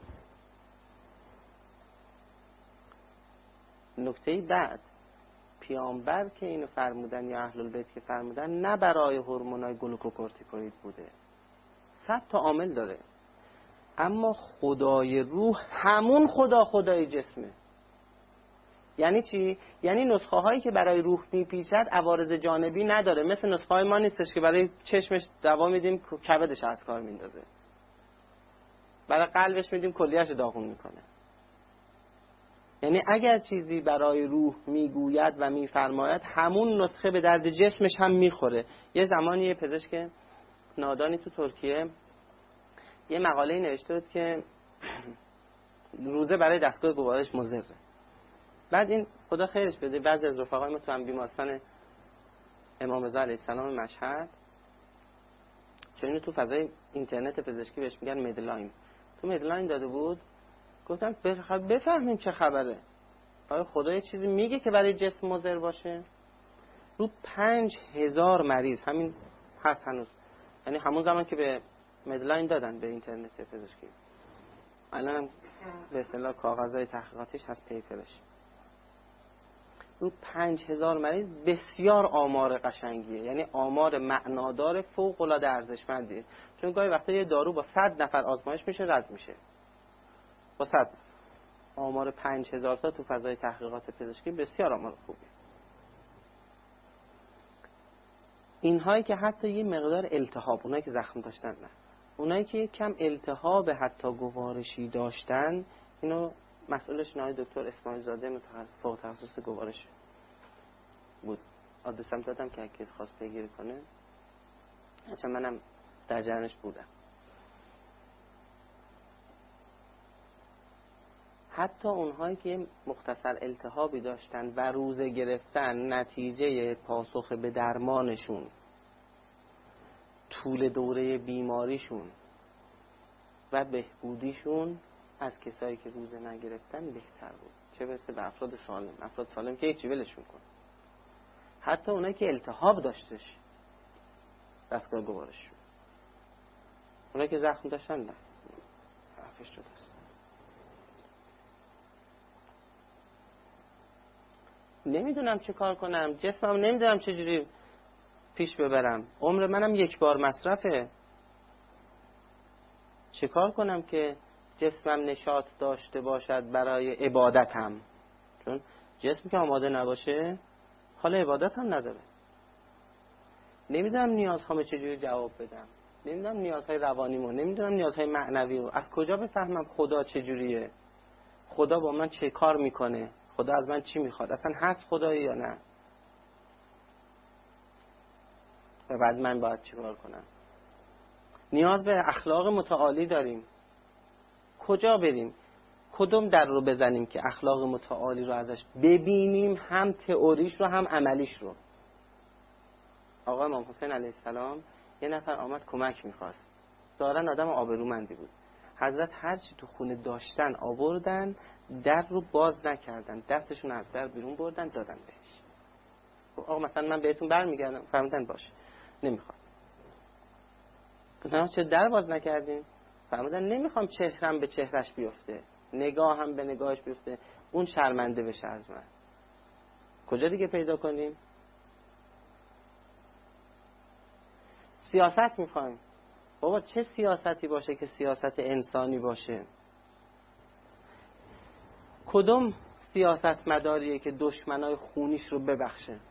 Speaker 1: نکته بعد پیامبر که اینو فرمودن یا اهل البیت که فرمودن نه برای هورمونای گلوکوکورتیکوئید بوده، صد تا عامل داره، اما خدای روح همون خدا خدای جسمه. یعنی چی؟ یعنی نسخه هایی که برای روح میپیچد عوارض جانبی نداره، مثل نسخه های ما نیستش که برای چشمش دوا میدیم کبدش از کار میندازه، برای قلبش میدیم کلیه‌اش داغون میکنه. یعنی اگر چیزی برای روح میگوید و میفرماید همون نسخه به درد جسمش هم میخوره. یه زمانی یه پزشک نادانی تو ترکیه یه مقاله نوشته بود که روزه برای دستگاه گوارش مضره. بعد این خدا خیرش بده بعضی از رفقای ما تو هم بیمارستان امام رضا علیه السلام مشهد، چون اینو تو فضای اینترنت پزشکی بهش میگن مدلاین، تو مدلاین داده بود. گفتم بفهمیم چه خبره، آیا خدا یه چیزی میگه که برای جسم مضر باشه؟ رو پنج هزار مریض همین هست هنوز، یعنی همون زمان که به مدلاین دادن به اینترنت پزشکی، الان هم به اصطلاح کاغذهای تحقیقاتیش هست پیپرش. رو پنج هزار مریض بسیار آمار قشنگیه، یعنی آمار معنادار فوق العاده ارزشمندیه، چون گاهی وقتا یه دارو با صد نفر آزمایش میشه رد میشه، با صد آمار پنج هزار تا تو فضای تحقیقات پزشکی بسیار آمار خوبیه. اینهایی که حتی یه مقدار التهاب، اونایی که زخم داشتن نه، اونایی که کم التهاب حتی گوارشی داشتن، اینو مسئولش نهای دکتر اسماعیل زاده متخصص فوق تخصص گوارش بود، آدرسم دادم که اگه کسی خواست پیگیری کنه، چون منم در جریانش بودم. حتی اونهایی که مختصر التهابی داشتن و روزه گرفتن، نتیجه پاسخ به درمانشون طول دوره بیماریشون و بهبودیشون از کسایی که روزه نگرفتن بهتر بود، چه برسه به افراد سالم. افراد سالم که هیچی ولشون کن، حتی اونایی که التهاب داشتش دستگاه گوارششون، اونایی که زخم داشتن نه، حرفش شده است. نمیدونم چه کار کنم، جسمم نمیدونم چجوری پیش ببرم، عمر منم یک بار مصرفه، چه کار کنم که جسمم نشاط داشته باشد برای عبادتم؟ چون جسم که آماده نباشه حال عبادت هم نداره. نمیدونم نیازهامو چجوری جواب بدم، نمیدونم نیازهای روانیمو، نمیدونم نیازهای معنویمو، از کجا بفهمم خدا چجوریه، خدا با من چه کار میکنه، خدا از من چی میخواد، اصلا هست خدایی یا نه، و بعد من باید چی کار کنم. نیاز به اخلاق متعالی داریم، کجا بریم، کدوم در رو بزنیم که اخلاق متعالی رو ازش ببینیم، هم تئوریش رو هم عملیش رو. آقا امام حسین علیه السلام یه نفر آمد کمک میخواست، ظاهرا آدم آبرومندی بود، حضرت هرچی تو خونه داشتن آوردن، در رو باز نکردن، دستشون از در بیرون بردن دادن بهش. آقا مثلا من بهتون برمیگردم، فهمیدن باشه نمیخواد. گفتم چه در باز نکردین؟ فرمودن نمیخوام چهرم به چهرش بیفته، نگاهم به نگاهش بیفته، اون شرمنده بشه از من. کجا دیگه پیدا کنیم؟ سیاست میخوایم. بابا چه سیاستی باشه که سیاست انسانی باشه؟ کدوم سیاست مداریه که دشمنای خونیش رو ببخشه؟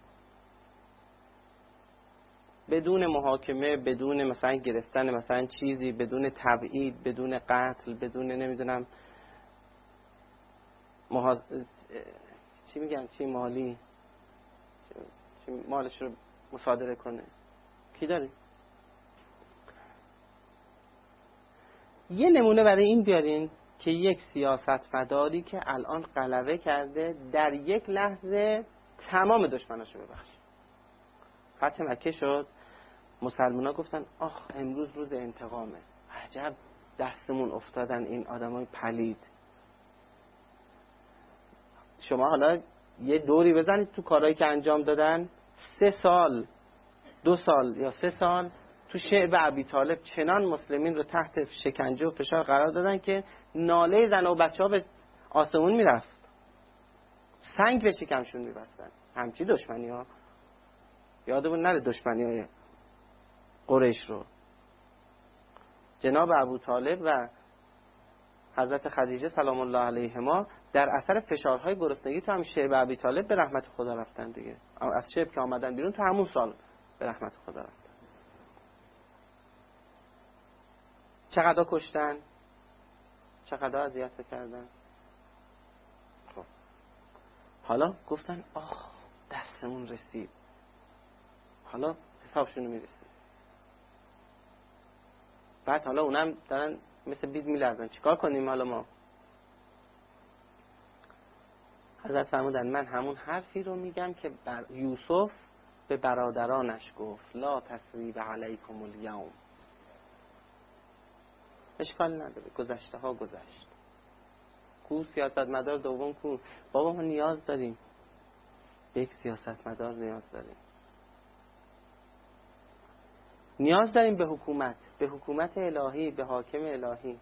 Speaker 1: بدون محاکمه، بدون مثلا گرفتن مثلا چیزی، بدون تبعید، بدون قتل، بدون نمیدونم محاز... چی میگن چی مالی چی مالش رو مصادره کنه. کی داریم؟ یه نمونه برای این بیارین که یک سیاست مداری که الان غلبه کرده در یک لحظه تمام دشمناشو ببخشه. فتح مکه شد، مسلمان‌ها گفتن آخ امروز روز انتقامه، عجب دستمون افتادن این آدمای پلید. شما حالا یه دوری بزنید تو کارهایی که انجام دادن، سه سال دو سال یا سه سال تو شعب ابی طالب چنان مسلمین رو تحت شکنجه و فشار قرار دادن که ناله زن و بچه ها به آسمون میرفت، سنگ به شکمشون میبستن. همچی دشمنی ها یادمون نره، دشمنی های قریش رو. جناب ابو طالب و حضرت خدیجه سلام الله علیهما در اثر فشارهای گرسنگی تو هم شعب ابی طالب به رحمت خدا رفتن دیگه. از شعب که آمدن بیرون تو همون سال به رحمت خدا رفتن. چقدر کشتن، چقدر اذیت کردن. خب حالا گفتن آخ دستمون رسید، حالا حسابشون رو میرسید. بعد حالا اونم دارن مثل بید میلرزن، چیکار کنیم حالا ما؟ حضرت فرمودن من همون حرفی رو میگم که بر یوسف به برادرانش گفت لا تثریب علیکم الیوم. اشکال نداره، گذشته ها گذشت. کو سیاست مدار دوم کو؟ بابا ما نیاز داریم به یک سیاست مدار، نیاز داریم نیاز داریم به حکومت، به حکومت الهی، به حاکم الهی.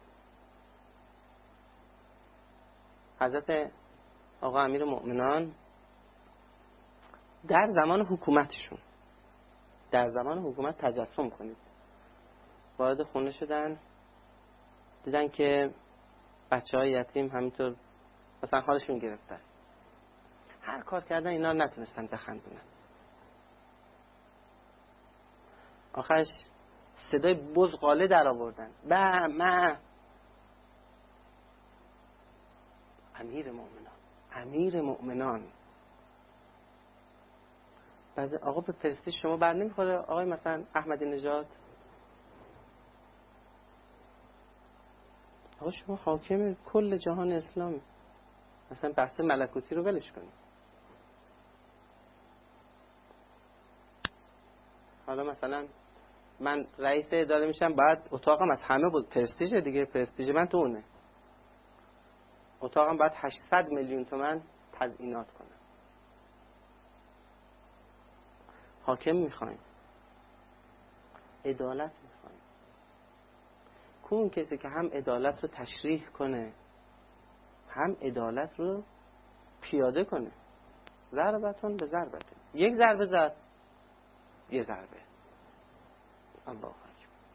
Speaker 1: حضرت آقا امیر مؤمنان در زمان حکومتشون، در زمان حکومت تجسم کنید، وارد خونه شدن، دیدن که بچه های یتیم همینطور مثلا حالشون گرفته است، هر کار کردن اینا نتونستن بخندونن. آخرش صدای بزغاله در آوردن، به ما امیر مؤمنان، امیر مؤمنان. بعد آقا به پرستیژ شما بر نمیخوره آقای مثلا احمدی نژاد؟ آقا شما حاکم کل جهان اسلامی، مثلا بحث ملکوتی رو ولش کنید. حالا مثلا من رئیس اداره میشم، بعد اتاقم از همه بود پرستیژ دیگه، پرستیژ من تو اونه، اتاقم باید هشتصد میلیون تومان تزیینات کنم. حاکم میخوایم، عدالت میخوایم. کون کسی که هم عدالت رو تشریح کنه هم عدالت رو پیاده کنه. ضربتون به ضربتون، یک ضربه زد یه ضربه. الله اکبر.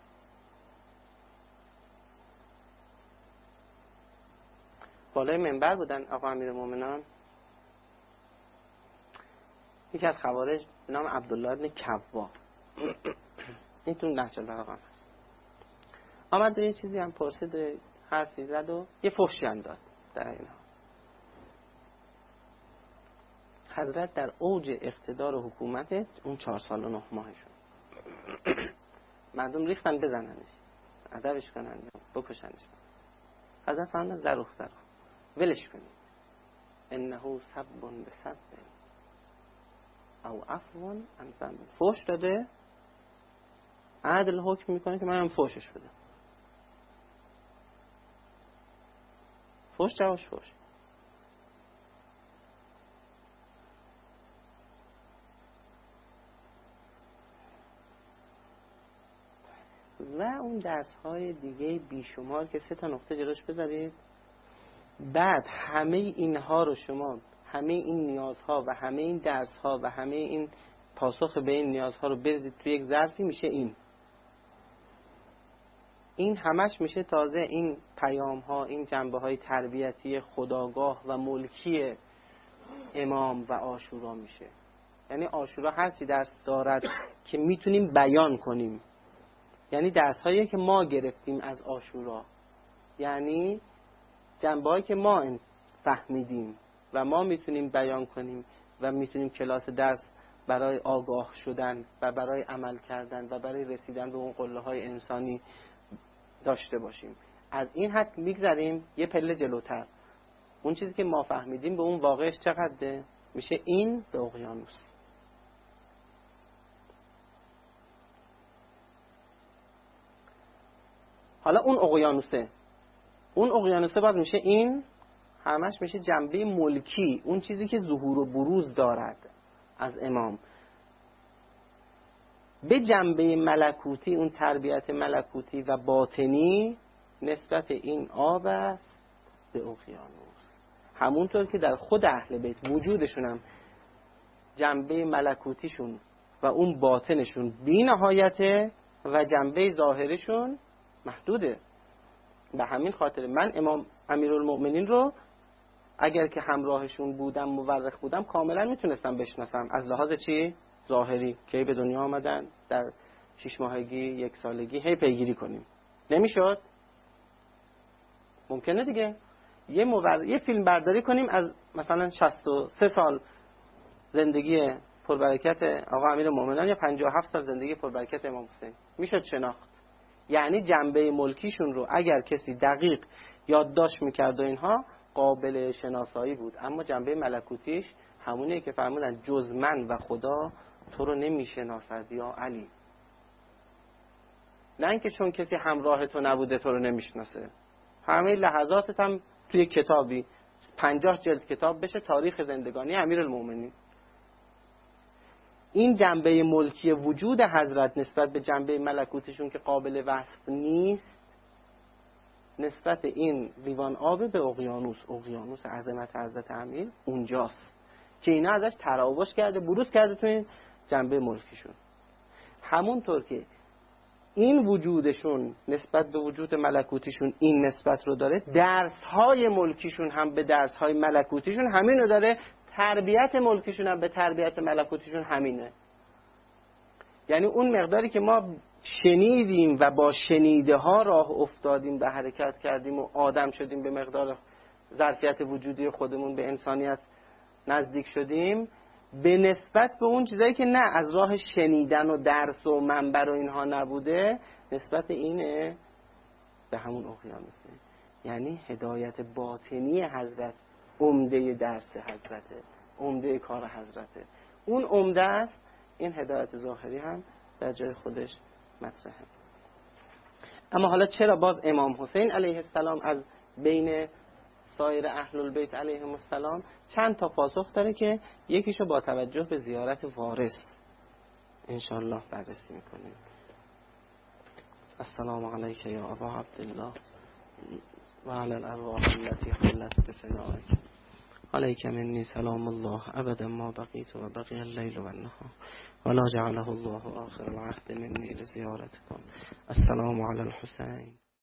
Speaker 1: بالای منبر بودن آقا امیر مومنان، یکی از خوارج به نام عبدالله ابن کوا، این تو نهج البلاغه هست، آمد یه چیزی هم پرسید، حرفی زد و یه فحشی هم داد در اینها. حضرت در اوج اقتدار و حکومت اون چهار سال و نه ماهشون مردم ریختن بزننش، ادبش کنن یا بکشنش. حضرت فرمودن زروخ زروخ ولش کنید، انه سب به سب او عفو عن ذنب. فحش داده، عدل حکم میکنه که من هم فحشش بدم. فحش جواش فحش. و اون درس های دیگه بیشمار که سه تا نقطه جلوش بذارید، بعد همه اینها رو شما همه این نیازها و همه این درسها و همه این پاسخ به این نیازها رو بریزید توی یک ظرفی، میشه این این همش میشه تازه این پیام ها، این جنبه های تربیتی خودآگاه و ملکی امام و عاشورا میشه. یعنی عاشورا هر چی درس دارد که میتونیم بیان کنیم، یعنی درس هایی که ما گرفتیم از عاشورا، یعنی جنبه هایی که ما فهمیدیم و ما میتونیم بیان کنیم و میتونیم کلاس درس برای آگاه شدن و برای عمل کردن و برای رسیدن به اون قله های انسانی داشته باشیم. از این حد میگذریم یه پله جلوتر، اون چیزی که ما فهمیدیم به اون واقعش چقدره؟ میشه این به اقیانوس. حالا اون اقیانوسه اون اقیانوسه بعد میشه این، همش میشه جنبه ملکی، اون چیزی که ظهور و بروز دارد از امام. به جنبه ملکوتی، اون تربیت ملکوتی و باطنی نسبت این آب است به اقیانوس. همونطور که در خود اهل بیت وجودشون هم جنبه ملکوتیشون و اون باطنشون بی نهایته و جنبه ظاهرشون محدوده. به همین خاطر من امام امیرالمؤمنین رو اگر که همراهشون بودم، مورخ بودم، کاملا میتونستم بشناسم از لحاظ چی؟ ظاهری. که به دنیا آمدن، در شش ماهگی، یک سالگی، هی پیگیری کنیم. نمیشد؟ ممکنه دیگه. یه, مور... یه فیلم برداری کنیم از مثلا شصت و سه سال زندگی پربرکت آقا امیرالمؤمنین یا پنجاه و هفت سال زندگی پربرکت امام حسین. میشد شناخت. یعنی جنبه ملکیشون رو اگر کسی دقیق یادداشت میکرد و اینها قابل شناسایی بود، اما جنبه ملکوتیش همونه که فرمودن جز من و خدا تو رو نمیشناسد یا علی. نه اینکه چون کسی همراه تو نبوده تو رو نمیشناسه. همه لحظاتت هم توی کتابی پنجاه جلد کتاب بشه تاریخ زندگانی امیرالمؤمنین. این جنبه ملکی وجود حضرت نسبت به جنبه ملکوتشون که قابل وصف نیست، نسبت این لیوان آب به اقیانوس، اقیانوس عظمت حضرت امیر اونجاست که اینا ازش تراوش کرده، بروز کرده تو این جنبه ملکیشون. همونطور که این وجودشون نسبت به وجود ملکوتیشون این نسبت رو داره، درس‌های ملکیشون هم به درس‌های ملکوتیشون همین رو داره، تربیت ملکیشون هم به تربیت ملکوتیشون همینه. یعنی اون مقداری که ما شنیدیم و با شنیده ها راه افتادیم، به حرکت کردیم و آدم شدیم، به مقدار ظرفیت وجودی خودمون به انسانیت نزدیک شدیم، به نسبت به اون چیزایی که نه از راه شنیدن و درس و منبر و اینها نبوده، نسبت اینه به همون اقیانوسه. یعنی هدایت باطنی حضرت عمده درس حضرته، عمده کار حضرته. اون عمده است، این هدایت ظاهری هم در جای خودش مطرحه. اما حالا چرا باز امام حسین علیه السلام از بین سایر اهل البیت علیهم السلام؟ چند تا پاسخ داره که یکیشو با توجه به زیارت وارث انشاءالله بررسی میکنیم. السلام علیک یا ابا عبدالله و علی الارواح التي حلت بفنائک، علیک منی سلام الله ابدا ما بقیت و بقی اللیل و النهار ولا جعله الله آخر العهد منی لزیارتکم. السلام علی الحسین.